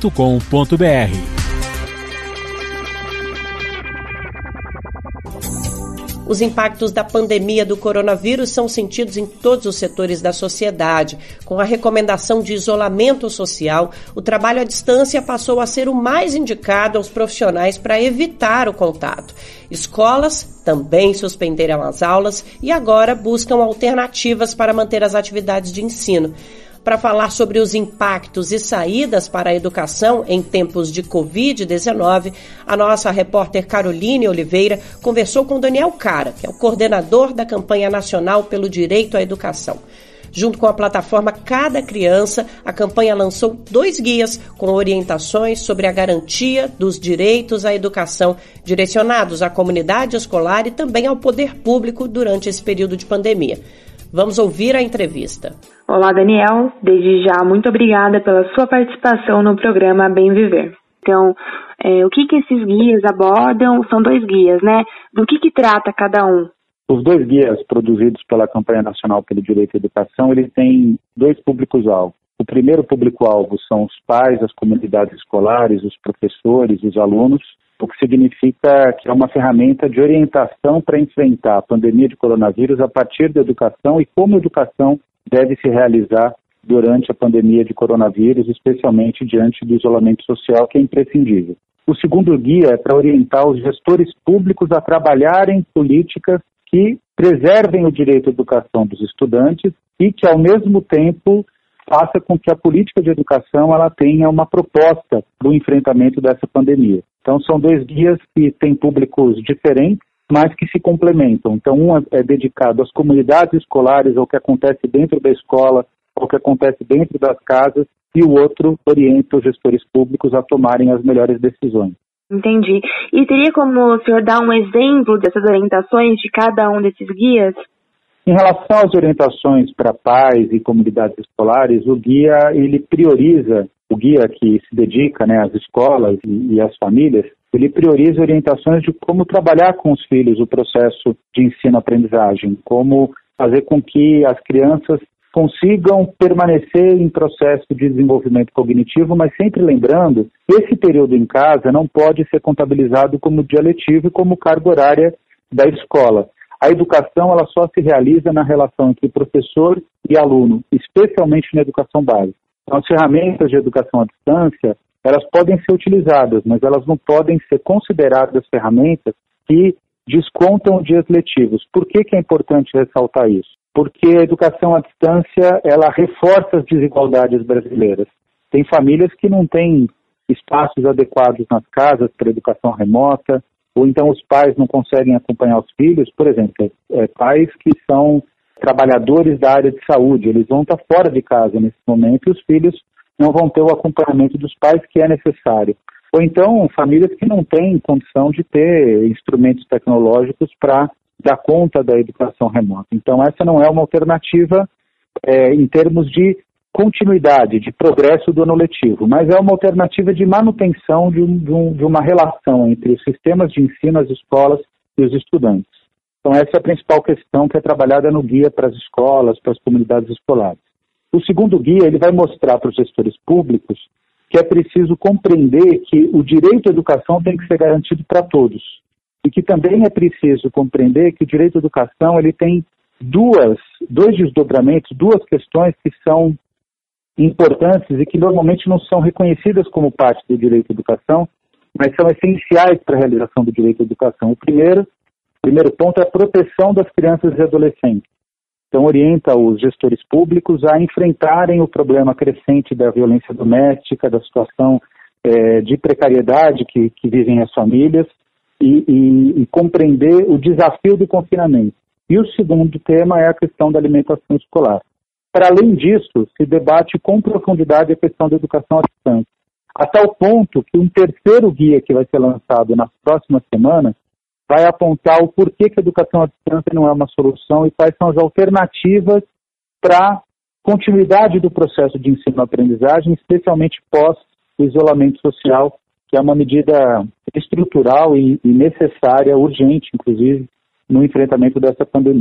brasildefato.com.br. Os impactos da pandemia do coronavírus são sentidos em todos os setores da sociedade. Com a recomendação de isolamento social, o trabalho à distância passou a ser o mais indicado aos profissionais para evitar o contato. Escolas também suspenderam as aulas e agora buscam alternativas para manter as atividades de ensino. Para falar sobre os impactos e saídas para a educação em tempos de Covid-19, a nossa repórter Caroline Oliveira conversou com Daniel Cara, que é o coordenador da campanha nacional pelo direito à educação. Junto com a plataforma Cada Criança, a campanha lançou 2 guias com orientações sobre a garantia dos direitos à educação, direcionados à comunidade escolar e também ao poder público durante esse período de pandemia. Vamos ouvir a entrevista. Olá, Daniel. Desde já, muito obrigada pela sua participação no programa Bem Viver. Então, o que esses guias abordam? São 2 guias, né? Do que trata cada um? Os 2 guias produzidos pela Campanha Nacional pelo Direito à Educação, ele tem 2 públicos-alvo. O primeiro público-alvo são os pais, as comunidades escolares, os professores, os alunos, o que significa que é uma ferramenta de orientação para enfrentar a pandemia de coronavírus a partir da educação e como a educação deve se realizar durante a pandemia de coronavírus, especialmente diante do isolamento social, que é imprescindível. O segundo guia é para orientar os gestores públicos a trabalharem políticas que preservem o direito à educação dos estudantes e que, ao mesmo tempo, faça com que a política de educação ela tenha uma proposta para o enfrentamento dessa pandemia. Então, são 2 guias que têm públicos diferentes, mas que se complementam. Então, um é dedicado às comunidades escolares, ao que acontece dentro da escola, ao que acontece dentro das casas, e o outro orienta os gestores públicos a tomarem as melhores decisões. Entendi. E teria como o senhor dar um exemplo dessas orientações de cada um desses guias? Em relação às orientações para pais e comunidades escolares, o guia que se dedica, né, às escolas e às famílias, ele prioriza orientações de como trabalhar com os filhos o processo de ensino-aprendizagem, como fazer com que as crianças consigam permanecer em processo de desenvolvimento cognitivo, mas sempre lembrando que esse período em casa não pode ser contabilizado como dia letivo e como carga horária da escola. A educação ela só se realiza na relação entre professor e aluno, especialmente na educação básica. Então, as ferramentas de educação à distância, elas podem ser utilizadas, mas elas não podem ser consideradas ferramentas que descontam dias letivos. Por que é importante ressaltar isso? Porque a educação à distância, ela reforça as desigualdades brasileiras. Tem famílias que não têm espaços adequados nas casas para educação remota, ou então os pais não conseguem acompanhar os filhos, por exemplo, pais que são trabalhadores da área de saúde, eles vão estar fora de casa nesse momento e os filhos não vão ter o acompanhamento dos pais que é necessário. Ou então famílias que não têm condição de ter instrumentos tecnológicos para dar conta da educação remota. Então essa não é uma alternativa em termos de continuidade, de progresso do ano letivo, mas é uma alternativa de manutenção de uma relação entre os sistemas de ensino, as escolas e os estudantes. Então essa é a principal questão que é trabalhada no guia para as escolas, para as comunidades escolares. O segundo guia ele vai mostrar para os gestores públicos que é preciso compreender que o direito à educação tem que ser garantido para todos e que também é preciso compreender que o direito à educação ele tem dois desdobramentos, 2 questões que são importantes e que normalmente não são reconhecidas como parte do direito à educação, mas são essenciais para a realização do direito à educação. O primeiro ponto é a proteção das crianças e adolescentes. Então, orienta os gestores públicos a enfrentarem o problema crescente da violência doméstica, da situação de precariedade que vivem as famílias e compreender o desafio do confinamento. E o segundo tema é a questão da alimentação escolar. Para além disso, se debate com profundidade a questão da educação à distância, a tal ponto que um terceiro guia que vai ser lançado nas próximas semanas vai apontar o porquê que a educação à distância não é uma solução e quais são as alternativas para a continuidade do processo de ensino-aprendizagem, especialmente pós o isolamento social, que é uma medida estrutural e necessária, urgente, inclusive, no enfrentamento dessa pandemia.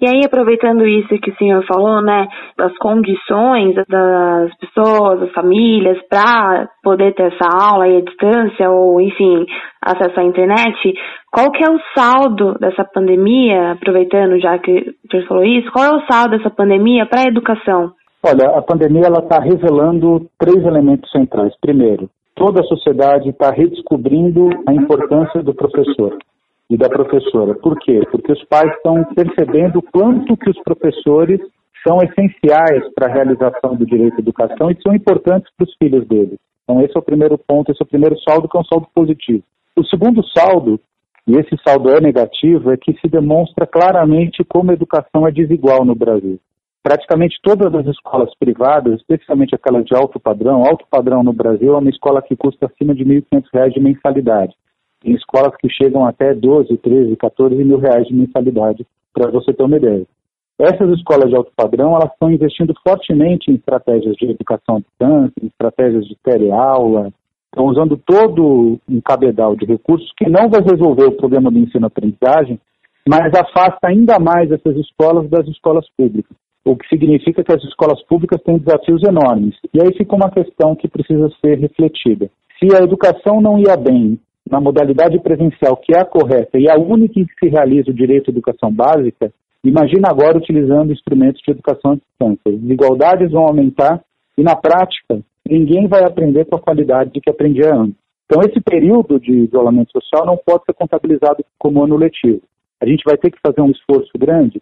E aí, aproveitando isso que o senhor falou, né, das condições das pessoas, das famílias, para poder ter essa aula aí à distância ou, enfim, acesso à internet, qual que é o saldo dessa pandemia, aproveitando já que o senhor falou isso, qual é o saldo dessa pandemia para a educação? Olha, a pandemia está revelando 3 elementos centrais. Primeiro, toda a sociedade está redescobrindo a importância do professor e da professora. Por quê? Porque os pais estão percebendo o quanto que os professores são essenciais para a realização do direito à educação e são importantes para os filhos deles. Então esse é o primeiro ponto, esse é o primeiro saldo, que é um saldo positivo. O segundo saldo, e esse saldo é negativo, é que se demonstra claramente como a educação é desigual no Brasil. Praticamente todas as escolas privadas, especialmente aquelas de alto padrão no Brasil é uma escola que custa acima de R$ 1.500 de mensalidade. Tem escolas que chegam até 12, 13, 14 mil reais de mensalidade, para você ter uma ideia. Essas escolas de alto padrão, elas estão investindo fortemente em estratégias de educação à distância, em estratégias de teleaula, estão usando todo um cabedal de recursos que não vai resolver o problema do ensino-aprendizagem, mas afasta ainda mais essas escolas das escolas públicas, o que significa que as escolas públicas têm desafios enormes. E aí fica uma questão que precisa ser refletida. Se a educação não ia bem na modalidade presencial, que é a correta e a única em que se realiza o direito à educação básica, imagina agora utilizando instrumentos de educação à distância. As desigualdades vão aumentar e, na prática, ninguém vai aprender com a qualidade de que aprendia antes. Então, esse período de isolamento social não pode ser contabilizado como ano letivo. A gente vai ter que fazer um esforço grande,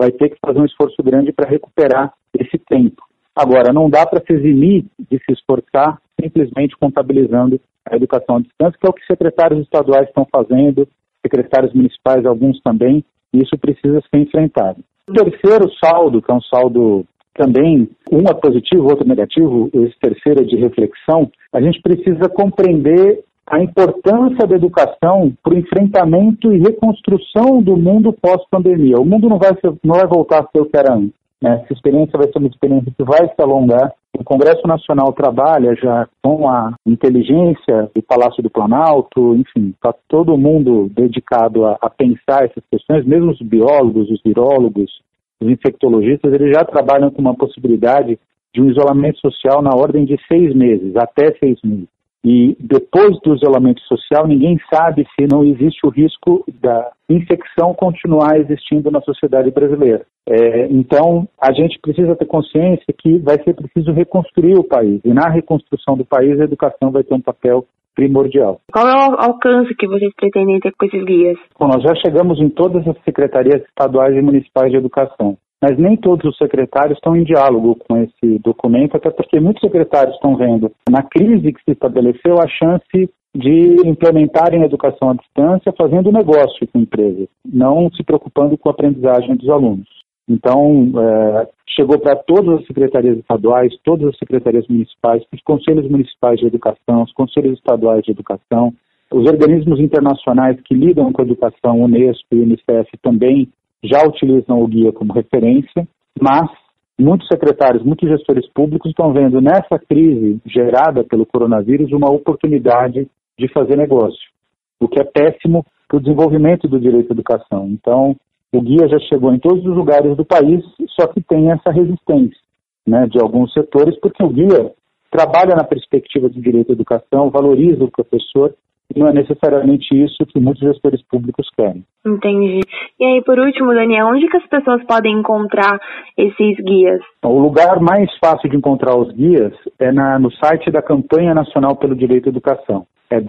para recuperar esse tempo. Agora, não dá para se eximir de se esforçar simplesmente contabilizando a educação à distância, que é o que secretários estaduais estão fazendo, secretários municipais, alguns também, e isso precisa ser enfrentado. O terceiro saldo, que é um saldo também, um é positivo, outro negativo, esse terceiro é de reflexão, a gente precisa compreender a importância da educação para o enfrentamento e reconstrução do mundo pós-pandemia. O mundo não vai voltar a ser o que era antes. Essa experiência vai ser uma experiência que vai se alongar. O Congresso Nacional trabalha já com a inteligência do Palácio do Planalto, enfim, está todo mundo dedicado a pensar essas questões, mesmo os biólogos, os virólogos, os infectologistas, eles já trabalham com uma possibilidade de um isolamento social na ordem de 6 meses, até 6 meses. E depois do isolamento social, ninguém sabe se não existe o risco da infecção continuar existindo na sociedade brasileira. Então, a gente precisa ter consciência que vai ser preciso reconstruir o país. E na reconstrução do país, a educação vai ter um papel primordial. Qual é o alcance que vocês pretendem ter com esses guias? Bom, nós já chegamos em todas as secretarias estaduais e municipais de educação. Mas nem todos os secretários estão em diálogo com esse documento, até porque muitos secretários estão vendo, na crise que se estabeleceu, a chance de implementarem a educação à distância fazendo negócio com empresas, não se preocupando com a aprendizagem dos alunos. Então, chegou para todas as secretarias estaduais, todas as secretarias municipais, os conselhos municipais de educação, os conselhos estaduais de educação, os organismos internacionais que lidam com a educação, Unesco e Unicef também, já utilizam o guia como referência, mas muitos secretários, muitos gestores públicos estão vendo nessa crise gerada pelo coronavírus uma oportunidade de fazer negócio, o que é péssimo para o desenvolvimento do direito à educação. Então, o guia já chegou em todos os lugares do país, só que tem essa resistência, de alguns setores, porque o guia trabalha na perspectiva do direito à educação, valoriza o professor, e não é necessariamente isso que muitos gestores públicos querem. Entendi. E aí, por último, Daniel, onde que as pessoas podem encontrar esses guias? O lugar mais fácil de encontrar os guias é no site da Campanha Nacional pelo Direito à Educação. É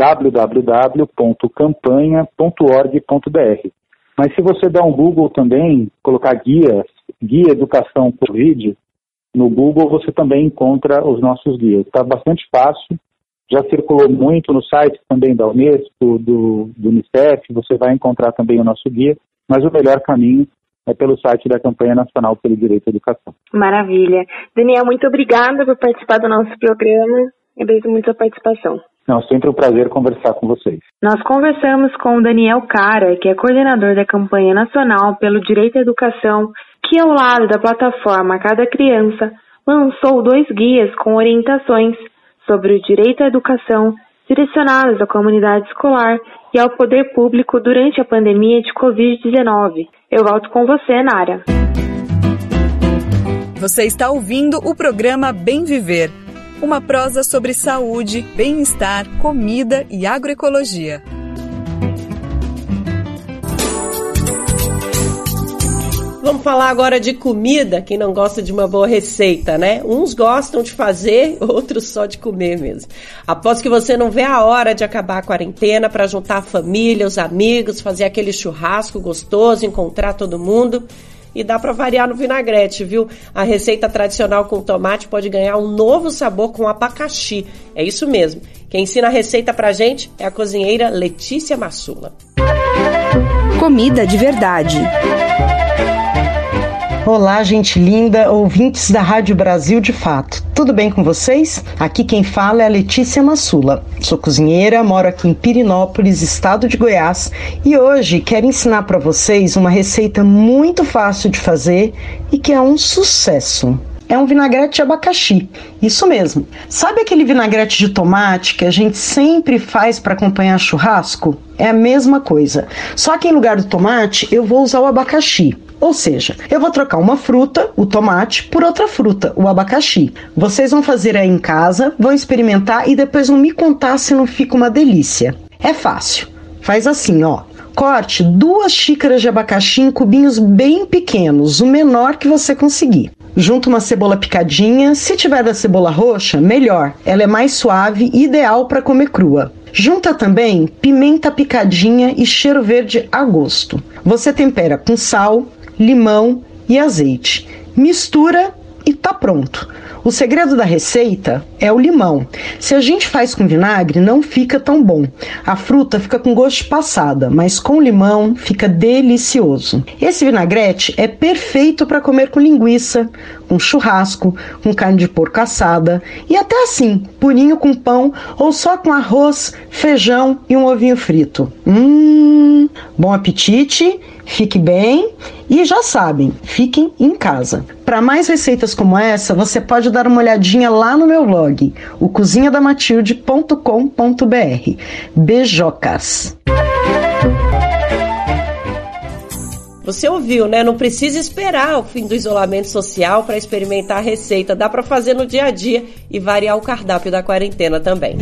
www.campanha.org.br. Mas se você der um Google também, colocar Guia Educação Covid, no Google você também encontra os nossos guias. Está bastante fácil. Já circulou muito no site também da Unesco, do Unicef, você vai encontrar também o nosso guia, mas o melhor caminho é pelo site da Campanha Nacional pelo Direito à Educação. Maravilha. Daniel, muito obrigada por participar do nosso programa. Agradeço muito a participação. Não, sempre um prazer conversar com vocês. Nós conversamos com o Daniel Cara, que é coordenador da Campanha Nacional pelo Direito à Educação, que ao lado da plataforma Cada Criança lançou 2 guias com orientações sobre o direito à educação direcionadas à comunidade escolar e ao poder público durante a pandemia de Covid-19. Eu volto com você, Nara. Você está ouvindo o programa Bem Viver, uma prosa sobre saúde, bem-estar, comida e agroecologia. Vamos falar agora de comida, quem não gosta de uma boa receita, né? Uns gostam de fazer, outros só de comer mesmo. Aposto que você não vê a hora de acabar a quarentena para juntar a família, os amigos, fazer aquele churrasco gostoso, encontrar todo mundo. E dá para variar no vinagrete, viu? A receita tradicional com tomate pode ganhar um novo sabor com abacaxi. É isso mesmo. Quem ensina a receita pra gente é a cozinheira Letícia Massula. Comida de verdade. Olá, gente linda, ouvintes da Rádio Brasil de Fato. Tudo bem com vocês? Aqui quem fala é a Letícia Massula. Sou cozinheira, moro aqui em Pirinópolis, estado de Goiás, e hoje quero ensinar para vocês uma receita muito fácil de fazer e que é um sucesso. É um vinagrete de abacaxi, isso mesmo. Sabe aquele vinagrete de tomate que a gente sempre faz para acompanhar churrasco? É a mesma coisa, só que em lugar do tomate eu vou usar o abacaxi. Ou seja, eu vou trocar uma fruta, o tomate, por outra fruta, o abacaxi. Vocês vão fazer aí em casa, vão experimentar e depois vão me contar se não fica uma delícia. É fácil. Faz assim, ó. Corte 2 xícaras de abacaxi em cubinhos bem pequenos, o menor que você conseguir. Junta uma cebola picadinha, se tiver da cebola roxa, melhor. Ela é mais suave e ideal para comer crua. Junta também pimenta picadinha e cheiro verde a gosto. Você tempera com sal, limão e azeite. Mistura e tá pronto. O segredo da receita é o limão. Se a gente faz com vinagre, não fica tão bom. A fruta fica com gosto de passada, mas com limão fica delicioso. Esse vinagrete é perfeito para comer com linguiça, com churrasco, com carne de porco assada e até assim, purinho com pão ou só com arroz, feijão e um ovinho frito. Bom apetite, fique bem e já sabem, fiquem em casa. Para mais receitas como essa, você pode dar uma olhadinha lá no meu blog, o cozinhadamatilde.com.br. Beijocas! Você ouviu, né? Não precisa esperar o fim do isolamento social para experimentar a receita. Dá para fazer no dia a dia e variar o cardápio da quarentena também.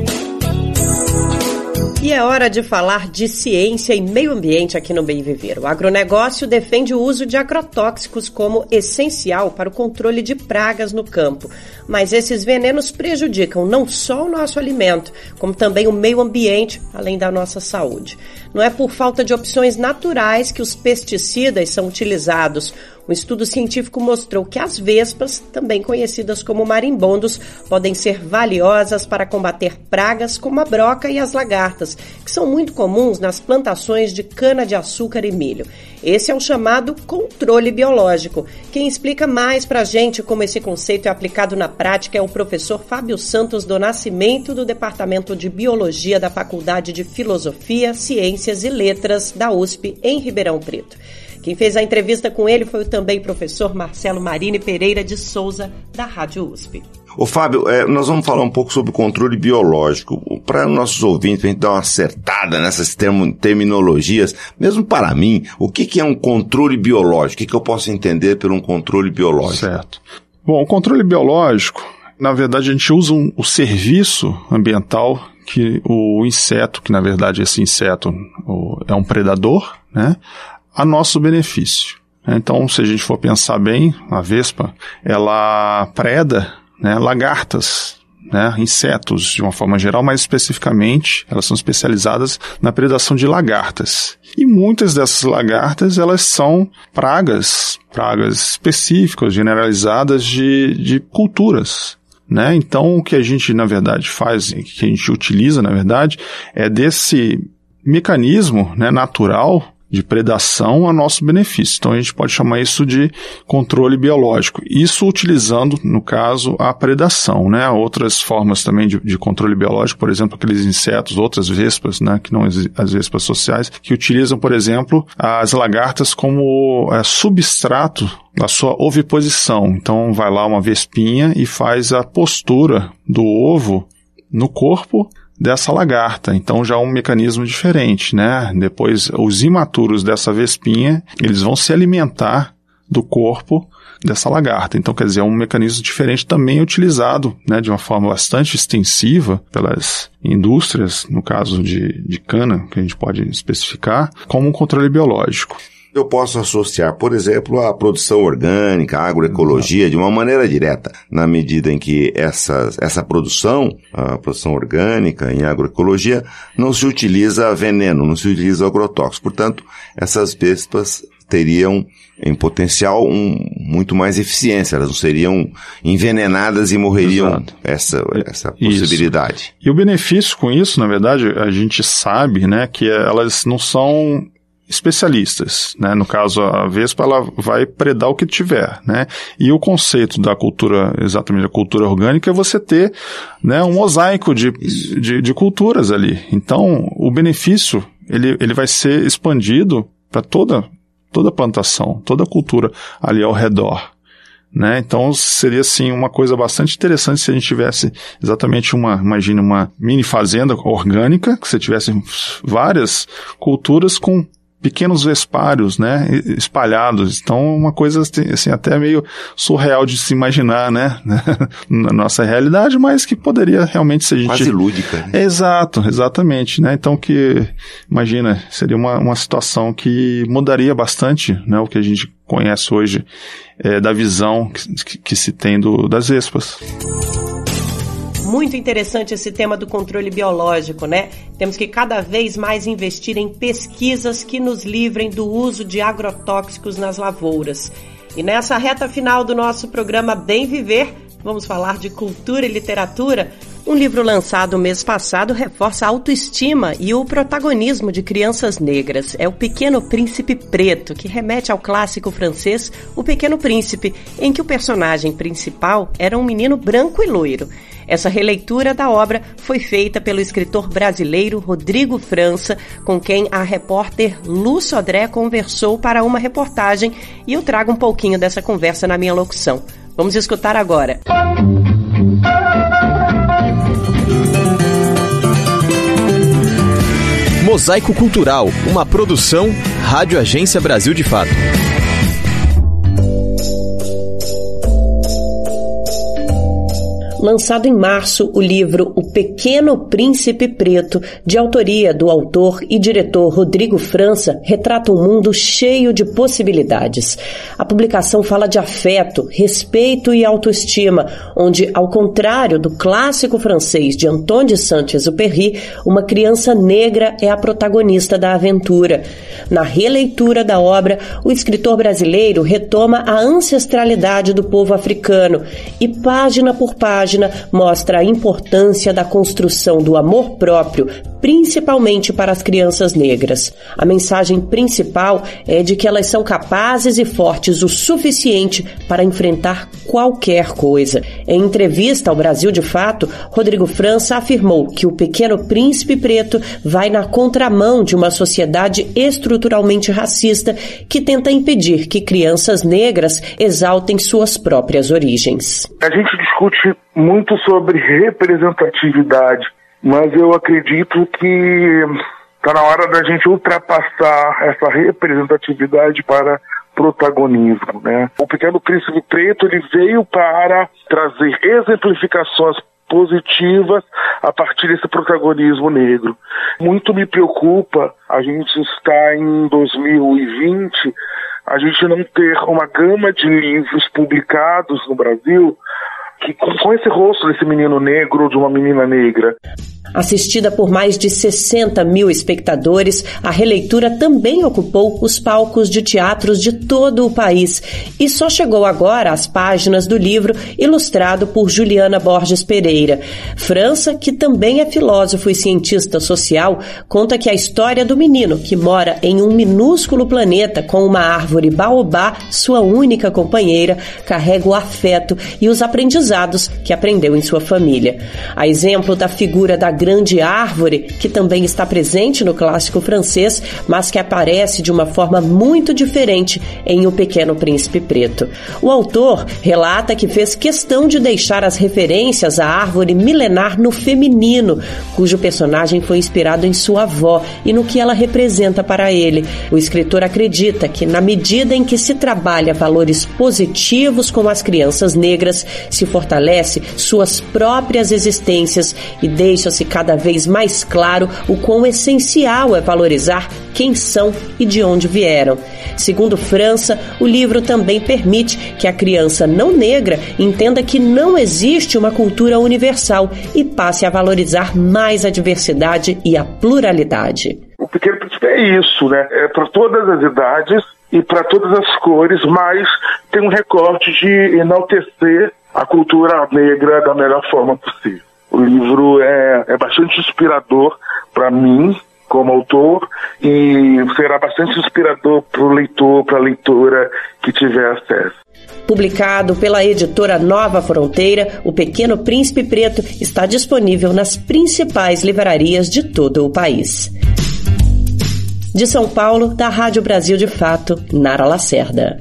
E é hora de falar de ciência e meio ambiente aqui no Bem Viver. O agronegócio defende o uso de agrotóxicos como essencial para o controle de pragas no campo. Mas esses venenos prejudicam não só o nosso alimento, como também o meio ambiente, além da nossa saúde. Não é por falta de opções naturais que os pesticidas são utilizados. Um estudo científico mostrou que as vespas, também conhecidas como marimbondos, podem ser valiosas para combater pragas como a broca e as lagartas, que são muito comuns nas plantações de cana-de-açúcar e milho. Esse é o chamado controle biológico. Quem explica mais para a gente como esse conceito é aplicado na prática é o professor Fábio Santos do Nascimento, do Departamento de Biologia da Faculdade de Filosofia, Ciências e Letras da USP, em Ribeirão Preto. Quem fez a entrevista com ele foi o também professor Marcelo Marini Pereira de Souza, da Rádio USP. Ô Fábio, nós vamos falar um pouco sobre o controle biológico. Para nossos ouvintes, a gente dar uma acertada nessas terminologias, mesmo para mim, o que é um controle biológico? O que eu posso entender por um controle biológico? Certo. Bom, o controle biológico, na verdade, a gente usa o serviço ambiental que o inseto, que na verdade esse inseto é um predador, né, a nosso benefício. Então, se a gente for pensar bem, a vespa, ela preda, né, lagartas, né, insetos de uma forma geral, mas especificamente elas são especializadas na predação de lagartas. E muitas dessas lagartas, elas são pragas específicas, generalizadas de culturas. Né? Então, o que a gente, na verdade, faz, que a gente utiliza, na verdade, é desse mecanismo, né, natural de predação a nosso benefício. Então, a gente pode chamar isso de controle biológico. Isso utilizando, no caso, a predação, né? Outras formas também de controle biológico, por exemplo, aqueles insetos, outras vespas, né? Que não as vespas sociais, que utilizam, por exemplo, as lagartas como substrato da sua oviposição. Então, vai lá uma vespinha e faz a postura do ovo no corpo dessa lagarta. Então já é um mecanismo diferente, né? Depois, os imaturos dessa vespinha, eles vão se alimentar do corpo dessa lagarta. Então, quer dizer, é um mecanismo diferente, também utilizado, né, de uma forma bastante extensiva pelas indústrias, no caso de cana, que a gente pode especificar, como um controle biológico. Eu posso associar, por exemplo, a produção orgânica, a agroecologia, de uma maneira direta, na medida em que essa produção, a produção orgânica em agroecologia, não se utiliza veneno, não se utiliza agrotóxico. Portanto, essas vespas teriam, em potencial, muito mais eficiência. Elas não seriam envenenadas e morreriam essa possibilidade. E o benefício com isso, na verdade, a gente sabe, né, que elas não são especialistas, né? No caso, a vespa, ela vai predar o que tiver, né? E o conceito da cultura, exatamente a cultura orgânica, é você ter, né, um mosaico de culturas ali. Então, o benefício, ele vai ser expandido para toda a plantação, toda a cultura ali ao redor, né? Então, seria, assim, uma coisa bastante interessante se a gente tivesse exatamente imagine uma mini fazenda orgânica, que você tivesse várias culturas com pequenos vespários, né, espalhados. Então, uma coisa assim, até meio surreal de se imaginar, né, na nossa realidade, mas que poderia realmente ser quase lúdica, né? Exatamente, né? Então, imagina, seria uma situação que mudaria bastante, né, o que a gente conhece hoje da visão que se tem das vespas. Muito interessante esse tema do controle biológico, né? Temos que cada vez mais investir em pesquisas que nos livrem do uso de agrotóxicos nas lavouras. E nessa reta final do nosso programa Bem Viver, vamos falar de cultura e literatura. Um livro lançado mês passado reforça a autoestima e o protagonismo de crianças negras. É O Pequeno Príncipe Preto, que remete ao clássico francês O Pequeno Príncipe, em que o personagem principal era um menino branco e loiro. Essa releitura da obra foi feita pelo escritor brasileiro Rodrigo França, com quem a repórter Lu Sodré conversou para uma reportagem, e eu trago um pouquinho dessa conversa na minha locução. Vamos escutar agora. Mosaico Cultural, uma produção Rádio Agência Brasil de Fato. Lançado em março, o livro O Pequeno Príncipe Preto, de autoria do autor e diretor Rodrigo França, retrata um mundo cheio de possibilidades. A publicação fala de afeto, respeito e autoestima, onde, ao contrário do clássico francês de Antoine de Saint-Exupéry, uma criança negra é a protagonista da aventura. Na releitura da obra, o escritor brasileiro retoma a ancestralidade do povo africano e, página por página, mostra a importância da construção do amor próprio, principalmente para as crianças negras. A mensagem principal é de que elas são capazes e fortes o suficiente para enfrentar qualquer coisa. Em entrevista ao Brasil de Fato, Rodrigo França afirmou que O Pequeno Príncipe Preto vai na contramão de uma sociedade estruturalmente racista que tenta impedir que crianças negras exaltem suas próprias origens. A gente discute muito sobre representatividade, mas eu acredito que está na hora da gente ultrapassar essa representatividade para protagonismo, né? O Pequeno Príncipe Preto, ele veio para trazer exemplificações positivas a partir desse protagonismo negro. Muito me preocupa a gente estar em 2020, a gente não ter uma gama de livros publicados no Brasil que com esse rosto desse menino negro ou de uma menina negra. Assistida por mais de 60 mil espectadores, a releitura também ocupou os palcos de teatros de todo o país e só chegou agora às páginas do livro ilustrado por Juliana Borges Pereira. França, que também é filósofo e cientista social, conta que a história do menino que mora em um minúsculo planeta com uma árvore baobá, sua única companheira, carrega o afeto e os aprendizados que aprendeu em sua família. A exemplo da figura da grande árvore, que também está presente no clássico francês, mas que aparece de uma forma muito diferente em O Pequeno Príncipe Preto. O autor relata que fez questão de deixar as referências à árvore milenar no feminino, cujo personagem foi inspirado em sua avó e no que ela representa para ele. O escritor acredita que, na medida em que se trabalha valores positivos com as crianças negras, se fortalece suas próprias existências e deixa-se cada vez mais claro o quão essencial é valorizar quem são e de onde vieram. Segundo França, o livro também permite que a criança não negra entenda que não existe uma cultura universal e passe a valorizar mais a diversidade e a pluralidade. O Pequeno Príncipe é isso, né? É para todas as idades e para todas as cores, mas tem um recorte de enaltecer a cultura negra da melhor forma possível. O livro é bastante inspirador para mim, como autor, e será bastante inspirador para o leitor, para a leitora que tiver acesso. Publicado pela editora Nova Fronteira, O Pequeno Príncipe Preto está disponível nas principais livrarias de todo o país. De São Paulo, da Rádio Brasil de Fato, Nara Lacerda.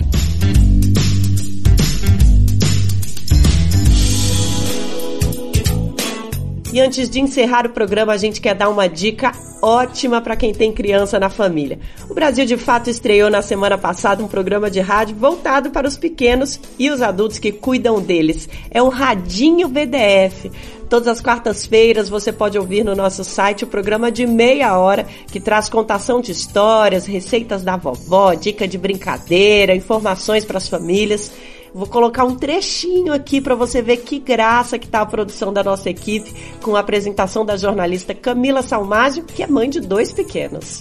E antes de encerrar o programa, a gente quer dar uma dica ótima para quem tem criança na família. O Brasil de Fato estreou na semana passada um programa de rádio voltado para os pequenos e os adultos que cuidam deles. É o Radinho BDF. Todas as quartas-feiras você pode ouvir no nosso site o programa de meia hora, que traz contação de histórias, receitas da vovó, dica de brincadeira, informações para as famílias. Vou colocar um trechinho aqui para você ver que graça que tá a produção da nossa equipe, com a apresentação da jornalista Camila Salmásio, que é mãe de 2 pequenos.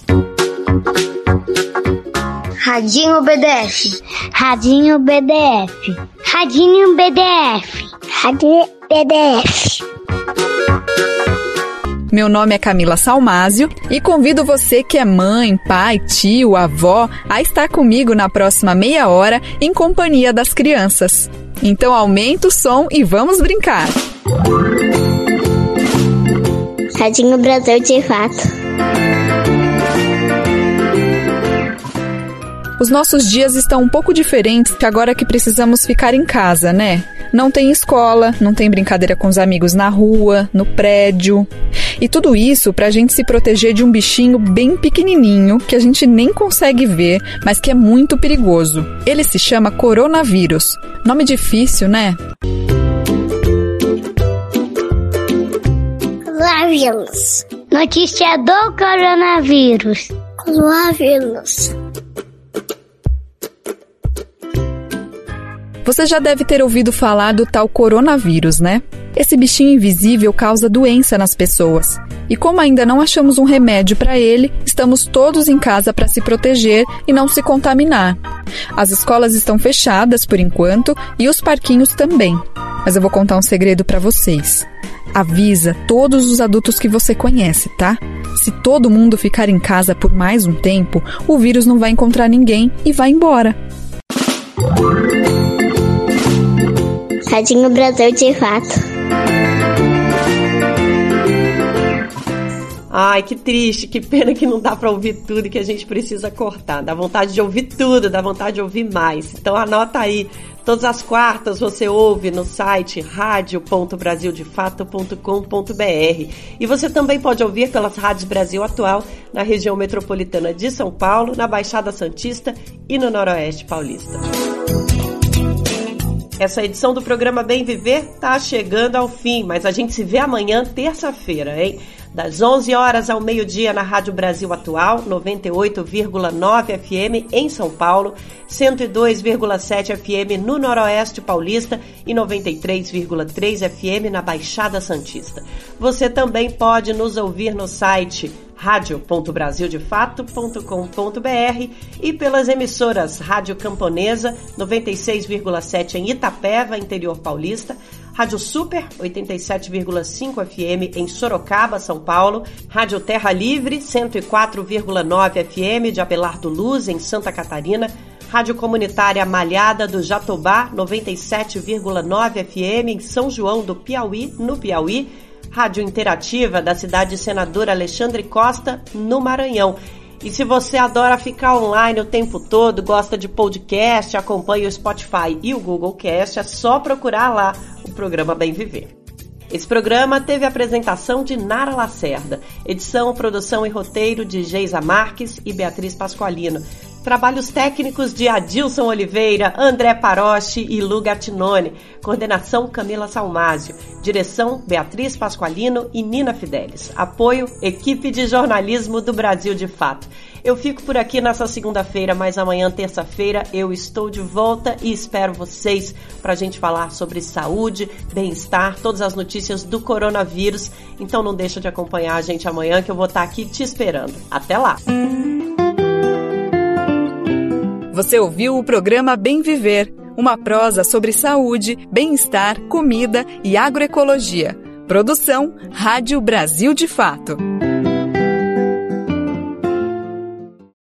Radinho BDF. Radinho BDF. Radinho BDF. Radinho BDF. Meu nome é Camila Salmásio e convido você que é mãe, pai, tio, avó a estar comigo na próxima meia hora em companhia das crianças. Então aumenta o som e vamos brincar! Radinho Brasil de Fato. Os nossos dias estão um pouco diferentes agora que precisamos ficar em casa, né? Não tem escola, não tem brincadeira com os amigos na rua, no prédio. E tudo isso pra gente se proteger de um bichinho bem pequenininho que a gente nem consegue ver, mas que é muito perigoso. Ele se chama coronavírus. Nome difícil, né? Coronavírus. Notícia do coronavírus. Coronavírus. Você já deve ter ouvido falar do tal coronavírus, né? Esse bichinho invisível causa doença nas pessoas. E como ainda não achamos um remédio para ele, estamos todos em casa para se proteger e não se contaminar. As escolas estão fechadas por enquanto e os parquinhos também. Mas eu vou contar um segredo para vocês. Avisa todos os adultos que você conhece, tá? Se todo mundo ficar em casa por mais um tempo, o vírus não vai encontrar ninguém e vai embora. Radinho Brasil de Fato. Ai, que triste, que pena que não dá para ouvir tudo e que a gente precisa cortar. Dá vontade de ouvir tudo, dá vontade de ouvir mais. Então anota aí. Todas as quartas você ouve no site radio.brasildefato.com.br. E você também pode ouvir pelas rádios Brasil Atual na região metropolitana de São Paulo, na Baixada Santista e no Noroeste Paulista. Essa edição do programa Bem Viver tá chegando ao fim, mas a gente se vê amanhã, terça-feira, hein? Das 11 horas ao meio-dia na Rádio Brasil Atual, 98,9 FM em São Paulo, 102,7 FM no Noroeste Paulista e 93,3 FM na Baixada Santista. Você também pode nos ouvir no site radio.brasildefato.com.br e pelas emissoras Rádio Camponesa, 96,7 em Itapeva, interior paulista, Rádio Super, 87,5 FM em Sorocaba, São Paulo, Rádio Terra Livre, 104,9 FM de Abelardo Luz, em Santa Catarina, Rádio Comunitária Malhada do Jatobá, 97,9 FM em São João do Piauí, no Piauí, Rádio Interativa da cidade de Senador Alexandre Costa, no Maranhão. E se você adora ficar online o tempo todo, gosta de podcast, acompanha o Spotify e o Google Cast, é só procurar lá o programa Bem Viver. Esse programa teve a apresentação de Nara Lacerda, edição, produção e roteiro de Geisa Marques e Beatriz Pasqualino. Trabalhos técnicos de Adilson Oliveira, André Paroche e Lu Gattinone. Coordenação Camila Salmásio. Direção Beatriz Pasqualino e Nina Fidelis. Apoio Equipe de Jornalismo do Brasil de Fato. Eu fico por aqui nessa segunda-feira, mas amanhã, terça-feira, eu estou de volta e espero vocês para a gente falar sobre saúde, bem-estar, todas as notícias do coronavírus. Então não deixa de acompanhar a gente amanhã que eu vou estar aqui te esperando. Até lá! Você ouviu o programa Bem Viver, uma prosa sobre saúde, bem-estar, comida e agroecologia. Produção Rádio Brasil de Fato.